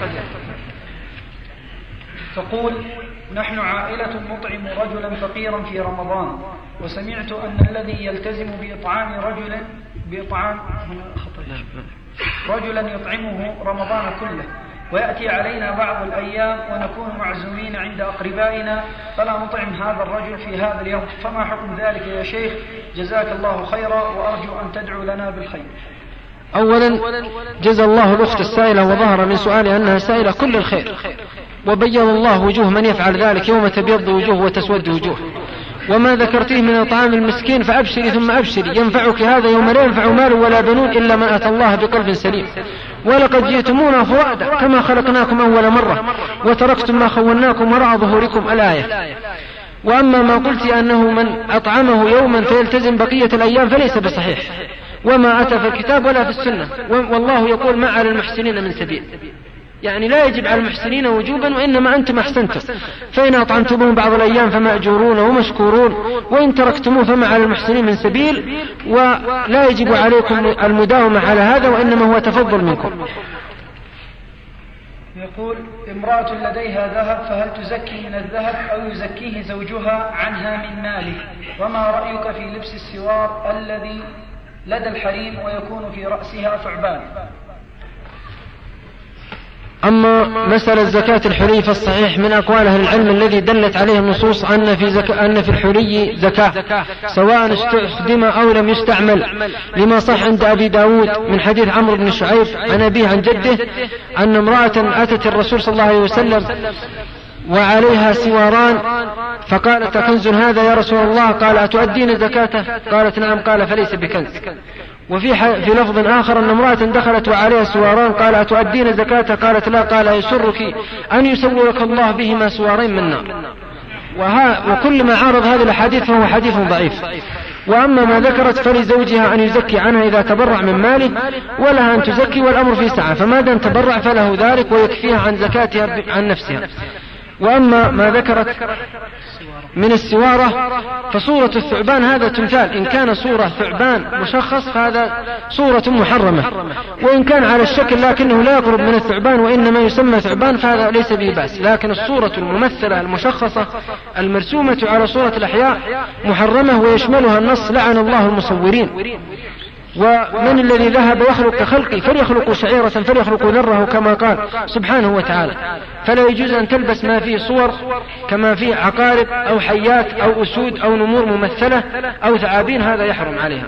تقول: نحن عائلة نطعم رجلا فقيرا في رمضان، وسمعت أن الذي يلتزم بإطعام رجل بإطعام رجلا يطعمه رمضان كله، ويأتي علينا بعض الأيام ونكون معزومين عند أقربائنا فلا نطعم هذا الرجل في هذا اليوم، فما حكم ذلك يا شيخ؟ جزاك الله خيرا، وأرجو أن تدعو لنا بالخير. أولا جزا الله الأخت السائلة وظهر من سؤالها أنها سائلة كل الخير، وبين الله وجوه من يفعل ذلك يوم تبيض وجوه وتسود وجوه. وما ذكرتيه من إطعام المسكين فأبشري ثم أبشري، ينفعك هذا يوم لا ينفع مال ولا بنون إلا من أتى الله بقلب سليم. ولقد جئتمونا فرادا كما خلقناكم أول مرة وتركتم ما خولناكم وراء ظهوركم الآية. وأما ما قلت أنه من أطعمه يوما فيلتزم بقية الأيام فليس بصحيح، وما أتى في الكتاب ولا في السنة. والله يقول: ما على المحسنين من سبيل، يعني لا يجب على المحسنين وجوبا، وإنما أنتم أحسنتم، فإن أطعمتموهم بعض الأيام فمأجورون ومشكورون، وإن تركتموه فما على المحسنين من سبيل، ولا يجب عليكم المداومة على هذا، وإنما هو تفضل منكم. يقول: امرأة لديها ذهب فهل تزكي من الذهب أو يزكيه زوجها عنها من ماله؟ وما رأيك في لبس السوار الذي لدى الحريم ويكون في رأسها ثعبان؟ أما مسألة زكاة الحلي فالصحيح من أقوال أهل العلم الذي دلت عليه النصوص أن في, زك... أن في الحلي زكاة سواء استخدم أو لم يستعمل، لما صح عند أبي داود من حديث عمرو بن شعيب عن أبيه عن جده أن امرأة أتت الرسول صلى الله عليه وسلم وعليها سواران فقالت: كنز هذا يا رسول الله؟ قال: أتؤدين زكاته؟ قالت: نعم. قال: فليس بكنز. وفي في لفظ آخر أن امرأة دخلت وعليها سواران قال: أتؤدين زكاته؟ قالت: لا. قال: يسرك أن يسورك الله بهما سوارين من نار. وكل ما عارض هذه الحديث فهو حديث ضعيف. وأما ما ذكرت فلزوجها أن يزكي عنها إذا تبرع من ماله، ولها أن تزكي والأمر في سعة، فما دام تبرع فله ذلك ويكفيها عن زكاتها عن نفسها. وأما ما ذكرت من السوارة فصورة الثعبان هذا تمثال، إن كان صورة ثعبان مشخص فهذا صورة محرمة، وإن كان على الشكل لكنه لا يقرب من الثعبان وإنما يسمى ثعبان فهذا ليس به بأس. لكن الصورة الممثلة المشخصة المرسومة على صورة الأحياء محرمة، ويشملها النص: لعن الله المصورين. ومن الذي ذهب يخلق كخلقي فليخلق شعيرة فليخلق ذره كما قال سبحانه وتعالى. فلا يجوز أن تلبس ما فيه صور كما فيه عقارب أو حيات أو أسود أو نمور ممثلة أو ثعابين، هذا يحرم عليها.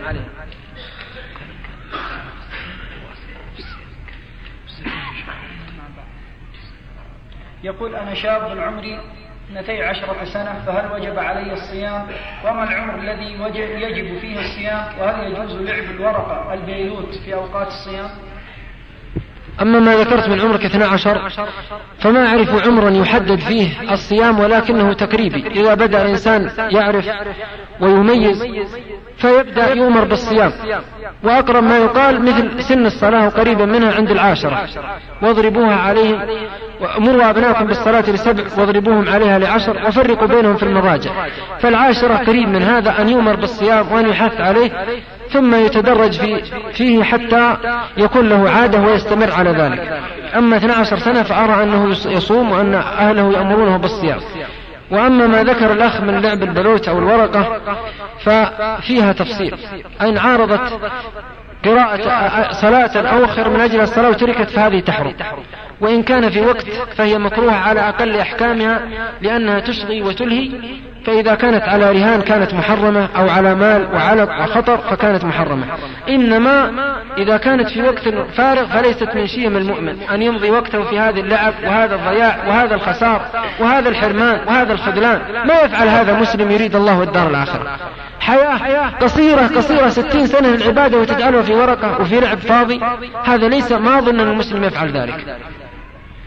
يقول: أنا شاب عمري اثنتي عشرة سنة، فهل وجب علي الصيام؟ وما العمر الذي يجب فيه الصيام؟ وهل يجوز لعب الورقة البيلوت في أوقات الصيام؟ أما ما ذكرت من عمرك اثني عشر فما أعرف عمرا يحدد فيه الصيام، ولكنه تقريبي. إذا بدأ الإنسان يعرف ويميز فيبدأ يؤمر بالصيام، وأقرب ما يقال مثل سن الصلاة قريبا منها عند العاشرة، واضربوها عليهم وأمروا أبناءكم بالصلاة لسبع واضربوهم عليها لعشر وفرقوا بينهم في المضاجع. فالعاشرة قريب من هذا أن يؤمر بالصيام وأن يحث عليه، ثم يتدرج في فيه حتى يكون له عادة ويستمر على ذلك. أما اثني عشر سنة فأرى أنه يصوم وأن أهله يأمرونه بالصيام. وأما ما ذكر الأخ من لعب البلوت أو الورقة ففيها تفصيل، أن عارضت قراءة صلاة أو أخر من أجل الصلاة وتركت فهذه تحرم، وإن كان في وقت فهي مكروهة على أقل أحكامها لأنها تشغي وتلهي، فإذا كانت على رهان كانت محرمة، أو على مال وعلق وخطر فكانت محرمة. إنما إذا كانت في وقت فارغ فليست من شيم المؤمن أن يمضي وقته في هذه اللعب وهذا الضياع وهذا الخسار وهذا الحرمان وهذا الخذلان. ما يفعل هذا مسلم يريد الله الدار الآخرة. حياة قصيرة قصيرة ستين سنة للعبادة وتجعلها في ورقة وفي لعب فاضي، هذا ليس، ما أظن أن المسلم يفعل ذلك.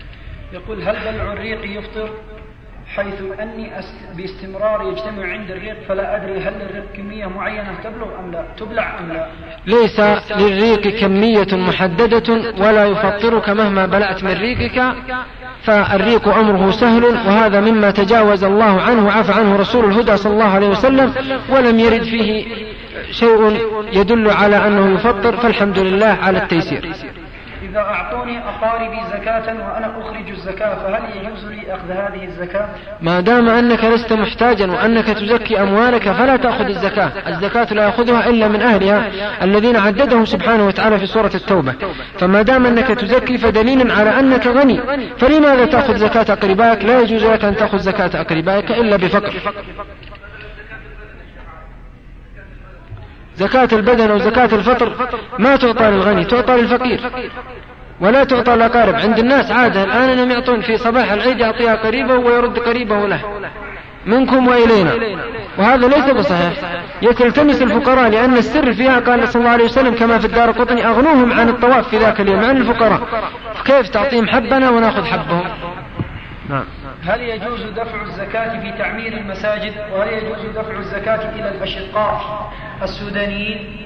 يقول هل بلع الريق يفطر؟ حيث أني باستمرار يجتمع عند الريق فلا أدري هل الريق كمية معينة تبلغ أم لا تبلع أم لا. ليس للريق كمية محددة ولا يفطرك مهما بلعت من ريقك، فالريق أمره سهل، وهذا مما تجاوز الله عنه وعفى عنه رسول الهدى صلى الله عليه وسلم، ولم يرد فيه شيء يدل على أنه يفطر، فالحمد لله على التيسير. إذا أعطوني أقاربي زكاة وأنا أخرج الزكاة فهل يجوز لي أخذ هذه الزكاة؟ ما دام أنك لست محتاجا وأنك تزكي أموالك فلا تأخذ الزكاة. الزكاة لا يأخذها إلا من أهلها الذين عددهم سبحانه وتعالى في سورة التوبة. فما دام أنك تزكي فدليل على أنك غني، فلماذا تأخذ زكاة أقربائك؟ لا يجوز لك أن تأخذ زكاة أقربائك إلا بفقر. زكاة البدن أو زكاة الفطر ما تعطى للغني، تعطى للفقير ولا تعطى الأقارب. عند الناس عادة الآن أنهم يعطون في صباح العيد يعطيها قريبه ويرد قريبه له منكم وإلينا، وهذا ليس بصحيح. يتلتمس الفقراء، لأن السر فيها قال صلى الله عليه وسلم كما في الدارقطني أغنوهم عن الطواف في ذاك اليوم عن الفقراء، كيف تعطيهم حبنا ونأخذ حبهم؟ نعم. هل يجوز دفع الزكاة في تعمير المساجد؟ وهل يجوز دفع الزكاة إلى الأشقاء السودانيين؟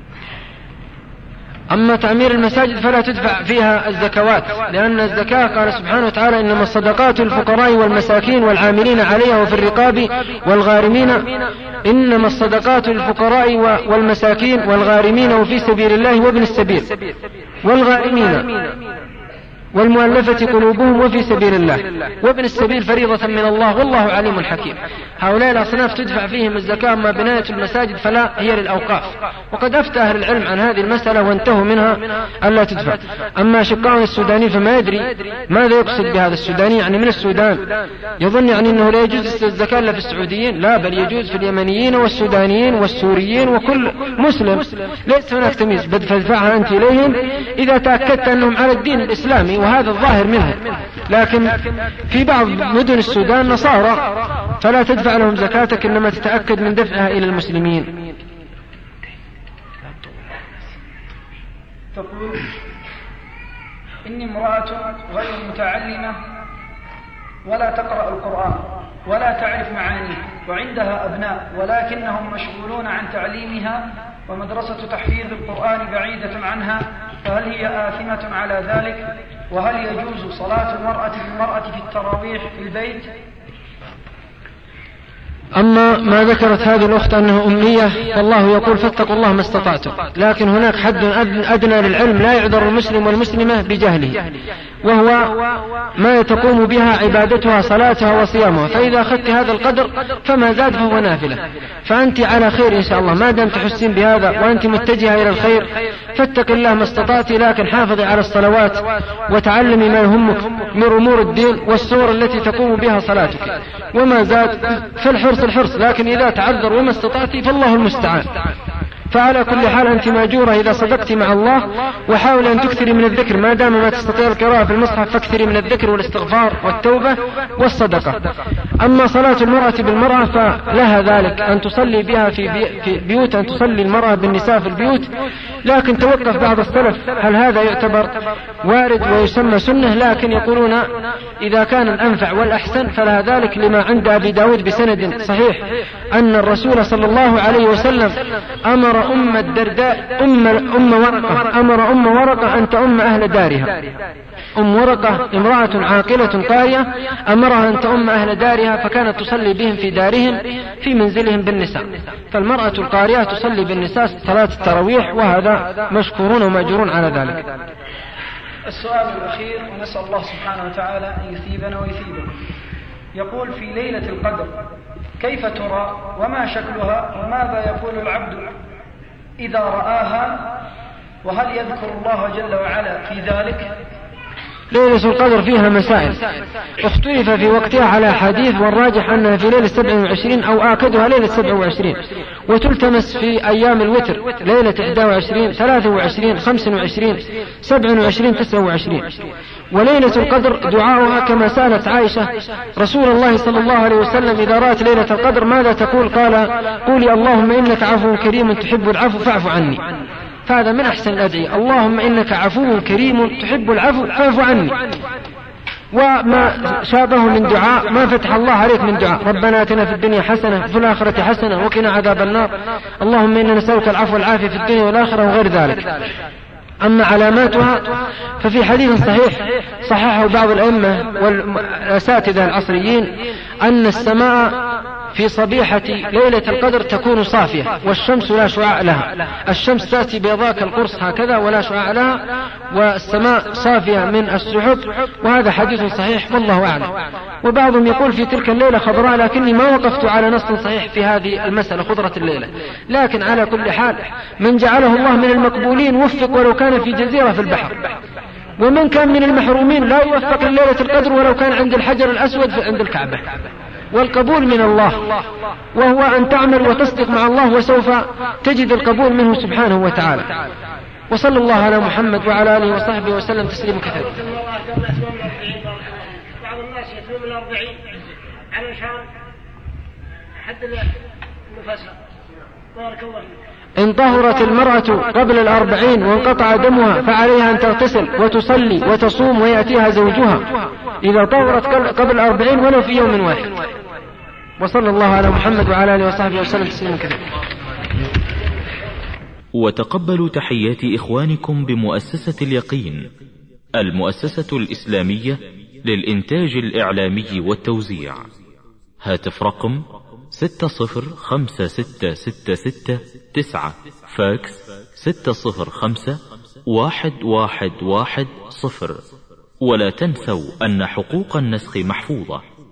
أما تعمير المساجد فلا تدفع فيها الزكوات، لأن الزكاة قال سبحانه وتعالى إنما الصدقات الفقراء والمساكين والعاملين عليها وفي الرقاب والغارمين، إنما الصدقات الفقراء والمساكين والغارمين وفي سبيل الله وابن السبيل والغارمين والمؤلفة قلوبهم وفي سبيل الله وابن السبيل فريضة من الله والله عليم حكيم. هؤلاء الأصناف تدفع فيهم الزكاة. أما بناية المساجد فلا، هي للأوقاف، وقد أفتى أهل العلم عن هذه المسألة وانتهوا منها ألا تدفع. أما شقاء السوداني فما يدري ماذا يقصد بهذا السوداني، يعني من السودان، يظن يعني أنه لا يجوز الزكاة إلا في السعوديين، لا، بل يجوز في اليمنيين والسودانيين والسوريين وكل مسلم، ليس هناك تمييز، بل فادفعها أنت إليهم إذا تأكدت أنهم على الدين الإسلامي، وهذا الظاهر منهم. لكن في بعض مدن السودان نصارى فلا تدفع لهم زكاتك، إنما تتأكد من دفعها إلى المسلمين. تقول إني امرأة غير متعلمة ولا تقرأ القرآن ولا تعرف معانيه، وعندها أبناء ولكنهم مشغولون عن تعليمها، ومدرسة تحفيظ القرآن بعيدة عنها، فهل هي آثمة على ذلك؟ وهل يجوز صلاة المرأة بالمرأة في التراويح في البيت؟ أما ما ذكرت هذه الأخت أنه أمية، فالله يقول فاتقوا الله ما استطعتم، لكن هناك حد أدنى للعلم لا يعذر المسلم والمسلمة بجهله، وهو ما تقوم بها عبادتها صلاتها وصيامها، فإذا أخذت هذا القدر فما زاد فهو نافلة، فأنت على خير إن شاء الله ما دام تحسين بهذا وأنت متجهة إلى الخير، فاتق الله ما استطعت، لكن حافظي على الصلوات وتعلمي ما يهمك من أمور الدين والصور التي تقوم بها صلاتك، وما زاد فالحرص الحرص، لكن إذا تعذر وما استطعت فالله المستعان. فعلى كل حال أنت ماجورة إذا صدقت مع الله، وحاول أن تكثري من الذكر ما دام ما تستطيع القراءة في المصحف، فاكثري من الذكر والاستغفار والتوبة والصدقة. أما صلاة المرأة بالمرأة فلها ذلك أن تصلي بها في, بي في بيوت، أن تصلي المرأة بالنساء في البيوت، لكن توقف بعض السلف هل هذا يعتبر وارد ويسمى سنة، لكن يقولون إذا كان الأنفع والأحسن فلها ذلك، لما عند أبي داود بسند صحيح أن الرسول صلى الله عليه وسلم أمر أم الدرداء أم, أم ورقة أمر أم ورقة أن تؤم أهل دارها. أم ورقة امرأة عاقلة قارية أمرها أن تؤم أهل دارها، فكانت تصلي بهم في دارهم في منزلهم بالنساء. فالمرأة القارية تصلي بالنساء صلاة التراويح، وهذا مشكورون ومأجورون على ذلك. السؤال الأخير، ونسأل الله سبحانه وتعالى أن يثيبنا ويثيبكم، يقول في ليلة القدر كيف ترى وما شكلها وماذا يقول العبد إذا رآها، وهل يذكر الله جل وعلا في ذلك؟ ليلة القدر فيها مسائل، اختلف في وقتها على حديث، والراجح أنها في ليلة سبع وعشرين أو آكدها ليلة سبع وعشرين، وتلتمس في أيام الوتر ليلة إحدى وعشرين ثلاثة وعشرين خمسة وعشرين سبع وعشرين تسعة وعشرين. وليلة القدر دعاؤها كما سألت عائشة رسول الله صلى الله عليه وسلم إذا رأت ليلة القدر ماذا تقول؟ قال قولي اللهم إنك عفو كريم تحب العفو فاعف عني. فهذا من أحسن الأدعية، اللهم إنك عفو كريم تحب العفو فاعف عني. وما شابه من دعاء ما فتح الله عليك من دعاء، ربنا آتنا في الدنيا حسنة وفي الآخرة حسنة وقنا عذاب النار، اللهم إنا نسألك العفو والعافية في الدنيا والآخرة وغير ذلك. أما علاماتها ففي حديث صحيح صححه بعض الأئمة والأساتذة العصريين أن السماء في صبيحة ليلة القدر تكون صافية والشمس لا شعاع لها، الشمس تأتي بيضاء كالقرص هكذا ولا شعاع لها، والسماء صافية من السحب، وهذا حديث صحيح والله أعلم. وبعضهم يقول في تلك الليلة خضراء، لكني ما وقفت على نص صحيح في هذه المسألة خضرة الليلة، لكن على كل حال من جعله الله من المقبولين وفق ولو كان في جزيرة في البحر، ومن كان من المحرومين لا يوفق ليلة القدر ولو كان عند الحجر الأسود عند الكعبة. والقبول من الله، وهو أن تعمل وتصدق مع الله وسوف تجد القبول منه سبحانه وتعالى. وصلى الله على محمد وعلى آله وصحبه وسلم تسليما كثيرا. بعض الناس يتوب الأربعين علشان حد النفس. بارك الله فيك. إن طهرت المرأة قبل الأربعين وانقطع دمها فعليها أن تغتسل وتصلي وتصوم ويأتيها زوجها إذا طهرت قبل الأربعين ولو في يوم واحد. وصلى الله على محمد وعلى آله وصحبه وسلم تسليما كثيرا. وتقبلوا تحيات إخوانكم بمؤسسة اليقين، المؤسسة الإسلامية للإنتاج الإعلامي والتوزيع. هاتف رقم ستة صفر خمسة ستة ستة ستة تسعة، فاكس ستة صفر خمسة واحد واحد واحد صفر. ولا تنسوا أن حقوق النسخ محفوظة.